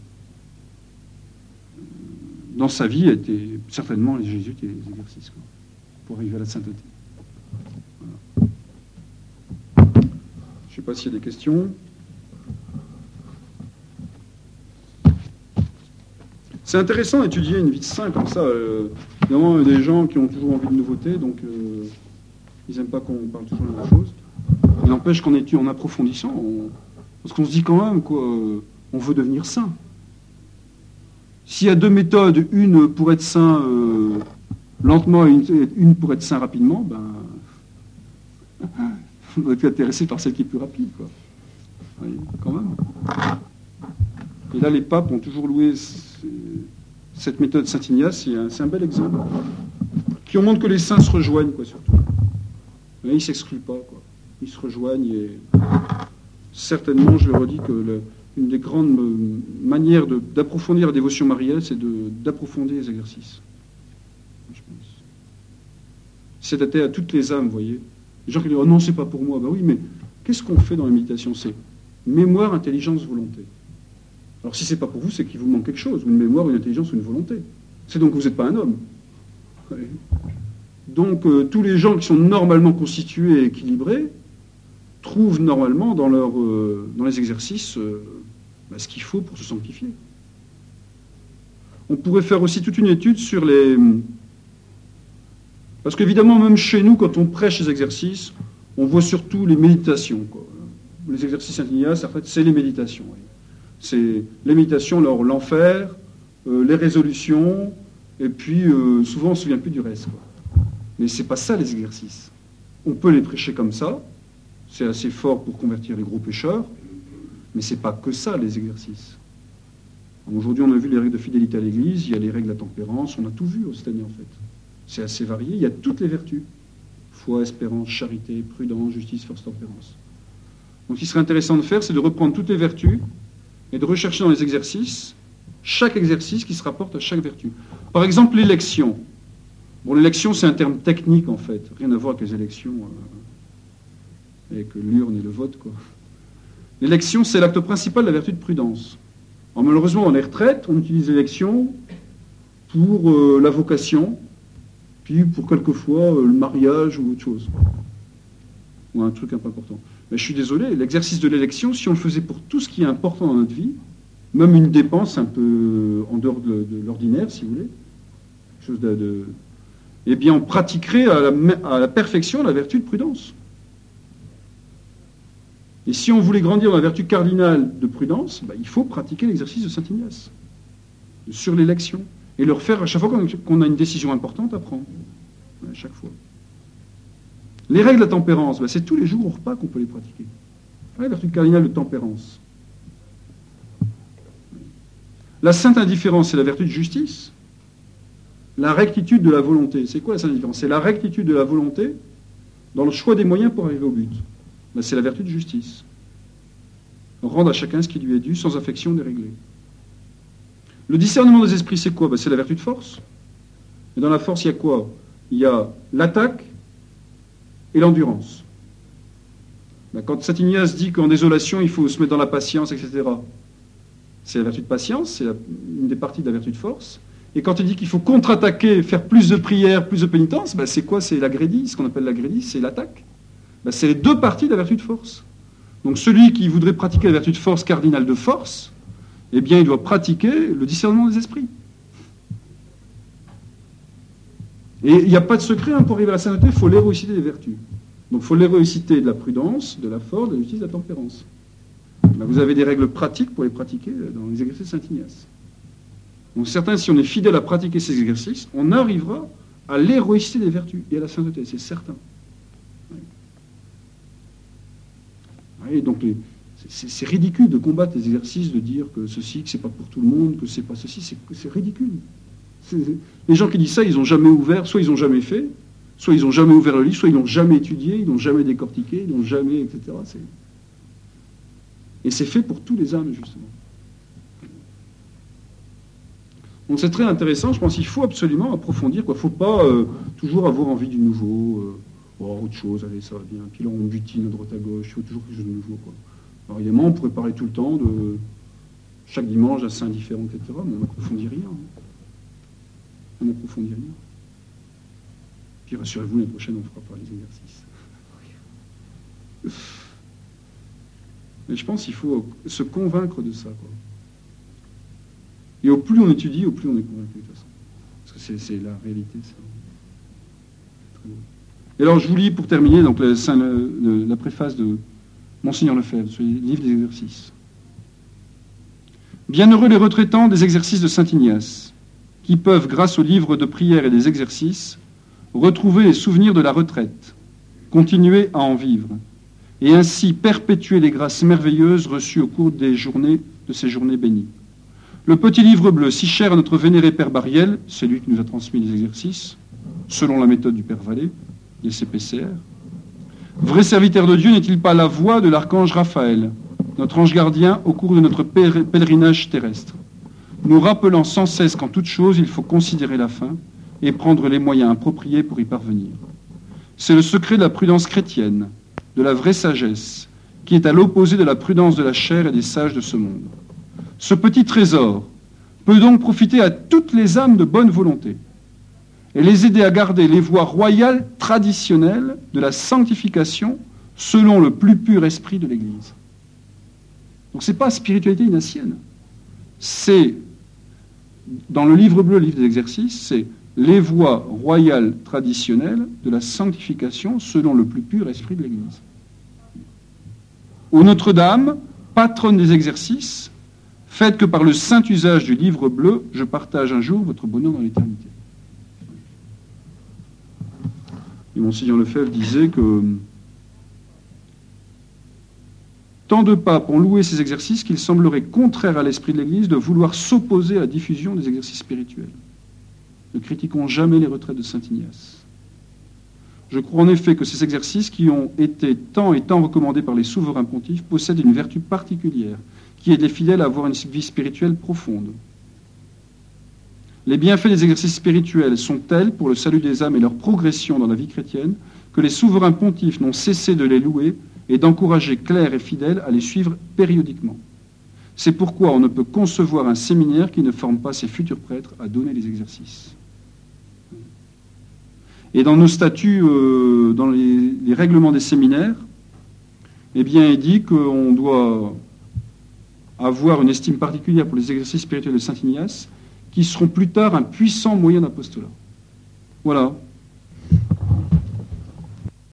dans sa vie était certainement les jésuites et les exercices, quoi, pour arriver à la sainteté. Voilà. Je ne sais pas s'il y a des questions. C'est intéressant d'étudier une vie de saint comme ça. Évidemment, il y a des gens qui ont toujours envie de nouveautés, donc ils n'aiment pas qu'on parle toujours de la même chose. Il n'empêche qu'en étudiant, en approfondissant, parce qu'on se dit quand même qu'on veut devenir saint. S'il y a 2 méthodes, une pour être saint lentement et une pour être sain rapidement, on doit être intéressé par celle qui est plus rapide, quoi. Oui, quand même. Et là, les papes ont toujours loué cette méthode Saint-Ignace, c'est un bel exemple, qui montre que les saints se rejoignent, quoi, surtout. Mais ils ne s'excluent pas, quoi. Ils se rejoignent et certainement, je le redis, que une des grandes manières d'approfondir la dévotion mariale, c'est d'approfondir les exercices. Je pense. C'est adapté à toutes les âmes, vous voyez. Les gens qui disent « Oh non, c'est pas pour moi ». Ben oui, mais qu'est-ce qu'on fait dans la méditation? C'est mémoire, intelligence, volonté. Alors si c'est pas pour vous, c'est qu'il vous manque quelque chose, une mémoire, une intelligence ou une volonté. C'est donc que vous n'êtes pas un homme. Ouais. Donc tous les gens qui sont normalement constitués et équilibrés trouvent normalement dans les exercices ce qu'il faut pour se sanctifier. On pourrait faire aussi toute une étude sur les... Parce qu'évidemment, même chez nous, quand on prêche les exercices, on voit surtout les méditations, quoi. Les exercices Saint-Ignace, en fait, c'est les méditations. Oui. C'est les méditations, alors l'enfer, les résolutions, et puis souvent on ne se souvient plus du reste, quoi. Mais c'est pas ça les exercices. On peut les prêcher comme ça, c'est assez fort pour convertir les gros pécheurs, mais c'est pas que ça les exercices. Aujourd'hui on a vu les règles de fidélité à l'Église, il y a les règles de la tempérance, on a tout vu cette année en fait. C'est assez varié, il y a toutes les vertus. Foi, espérance, charité, prudence, justice, force, tempérance. Donc ce qui serait intéressant de faire, c'est de reprendre toutes les vertus et de rechercher dans les exercices, chaque exercice qui se rapporte à chaque vertu. Par exemple, l'élection. Bon, l'élection, c'est un terme technique, en fait. Rien à voir avec les élections, avec l'urne et le vote, quoi. L'élection, c'est l'acte principal de la vertu de prudence. Alors, malheureusement, dans les retraites, on utilise l'élection pour la vocation, puis pour quelquefois le mariage ou autre chose. Ou un truc un peu important. Mais je suis désolé, l'exercice de l'élection, si on le faisait pour tout ce qui est important dans notre vie, même une dépense un peu en dehors de l'ordinaire, si vous voulez, quelque chose eh bien, on pratiquerait à la perfection la vertu de prudence. Et si on voulait grandir dans la vertu cardinale de prudence, il faut pratiquer l'exercice de Saint-Ignace sur l'élection et le refaire à chaque fois qu'on a une décision importante à prendre. À chaque fois. Les règles de la tempérance, c'est tous les jours au repas qu'on peut les pratiquer. La vertu cardinale de tempérance. La sainte indifférence, c'est la vertu de justice. La rectitude de la volonté. C'est quoi la sainte indifférence? C'est la rectitude de la volonté dans le choix des moyens pour arriver au but. C'est la vertu de justice. Rendre à chacun ce qui lui est dû, sans affection déréglée. Le discernement des esprits, c'est quoi? C'est la vertu de force. Et dans la force, il y a quoi? Il y a l'attaque et l'endurance. Quand saint Ignace dit qu'en désolation, il faut se mettre dans la patience, etc., c'est la vertu de patience, c'est une des parties de la vertu de force. Et quand il dit qu'il faut contre-attaquer, faire plus de prières, plus de pénitence, c'est quoi? C'est l'agrédie, ce qu'on appelle l'agrédie, c'est l'attaque. C'est les deux parties de la vertu de force. Donc celui qui voudrait pratiquer la vertu de force cardinale de force, eh bien il doit pratiquer le discernement des esprits. Et il n'y a pas de secret pour arriver à la sainteté, il faut l'héroïcité des vertus. Donc il faut l'héroïcité de la prudence, de la force, de la justice, de la tempérance. Vous avez des règles pratiques pour les pratiquer dans les exercices de Saint-Ignace. Donc certains, si on est fidèle à pratiquer ces exercices, on arrivera à l'héroïcité des vertus et à la sainteté, c'est certain. Oui, donc c'est ridicule de combattre les exercices, de dire que ceci, que c'est pas pour tout le monde, que c'est pas ceci, c'est ridicule. Les gens qui disent ça, ils n'ont jamais ouvert, soit ils n'ont jamais fait, soit ils n'ont jamais ouvert le livre, soit ils n'ont jamais étudié, ils n'ont jamais décortiqué, ils n'ont jamais, etc. Et c'est fait pour tous les âmes, justement. Donc c'est très intéressant, je pense qu'il faut absolument approfondir, quoi. Il ne faut pas toujours avoir envie du nouveau, autre chose, allez, ça va bien, puis là on butine à droite à gauche, il faut toujours quelque chose de nouveau, quoi. Alors évidemment, on pourrait parler tout le temps de chaque dimanche, d'un saint différent, etc., mais on n'approfondit rien. On n'approfondit rien. Puis rassurez-vous, l'année prochaine, on fera pas les exercices. Mais je pense qu'il faut se convaincre de ça, quoi. Et au plus on étudie, au plus on est convaincu, de toute façon. Parce que c'est la réalité, ça. Très beau. Et alors, je vous lis, pour terminer, donc, la préface de Monseigneur Lefebvre, sur les livres des exercices. Bienheureux les retraitants des exercices de Saint Ignace, qui peuvent, grâce aux livres de prière et des exercices, retrouver les souvenirs de la retraite, continuer à en vivre, et ainsi perpétuer les grâces merveilleuses reçues au cours de ces journées bénies. Le petit livre bleu, si cher à notre vénéré Père Bariel, c'est lui qui nous a transmis les exercices, selon la méthode du Père Vallée, les CPCR. Vrai serviteur de Dieu n'est-il pas la voix de l'archange Raphaël, notre ange gardien au cours de notre pèlerinage terrestre, nous rappelant sans cesse qu'en toute chose, il faut considérer la fin et prendre les moyens appropriés pour y parvenir. C'est le secret de la prudence chrétienne, de la vraie sagesse, qui est à l'opposé de la prudence de la chair et des sages de ce monde. Ce petit trésor peut donc profiter à toutes les âmes de bonne volonté et les aider à garder les voies royales traditionnelles de la sanctification selon le plus pur esprit de l'Église. Donc ce n'est pas spiritualité inancienne. C'est, dans le livre bleu, le livre des exercices, c'est les voies royales traditionnelles de la sanctification selon le plus pur esprit de l'Église. Ô Notre-Dame, patronne des exercices, faites que par le saint usage du livre bleu, je partage un jour votre bonheur dans l'éternité. Et Monseigneur Lefebvre disait que tant de papes ont loué ces exercices qu'il semblerait contraire à l'esprit de l'Église de vouloir s'opposer à la diffusion des exercices spirituels. Ne critiquons jamais les retraites de saint Ignace. Je crois en effet que ces exercices qui ont été tant et tant recommandés par les souverains pontifes possèdent une vertu particulière qui aide les fidèles à avoir une vie spirituelle profonde. Les bienfaits des exercices spirituels sont tels pour le salut des âmes et leur progression dans la vie chrétienne que les souverains pontifes n'ont cessé de les louer et d'encourager clercs et fidèles à les suivre périodiquement. C'est pourquoi on ne peut concevoir un séminaire qui ne forme pas ses futurs prêtres à donner les exercices. Et dans nos statuts, dans les règlements des séminaires, eh bien, il dit qu'on doit avoir une estime particulière pour les exercices spirituels de saint Ignace, qui seront plus tard un puissant moyen d'apostolat. Voilà.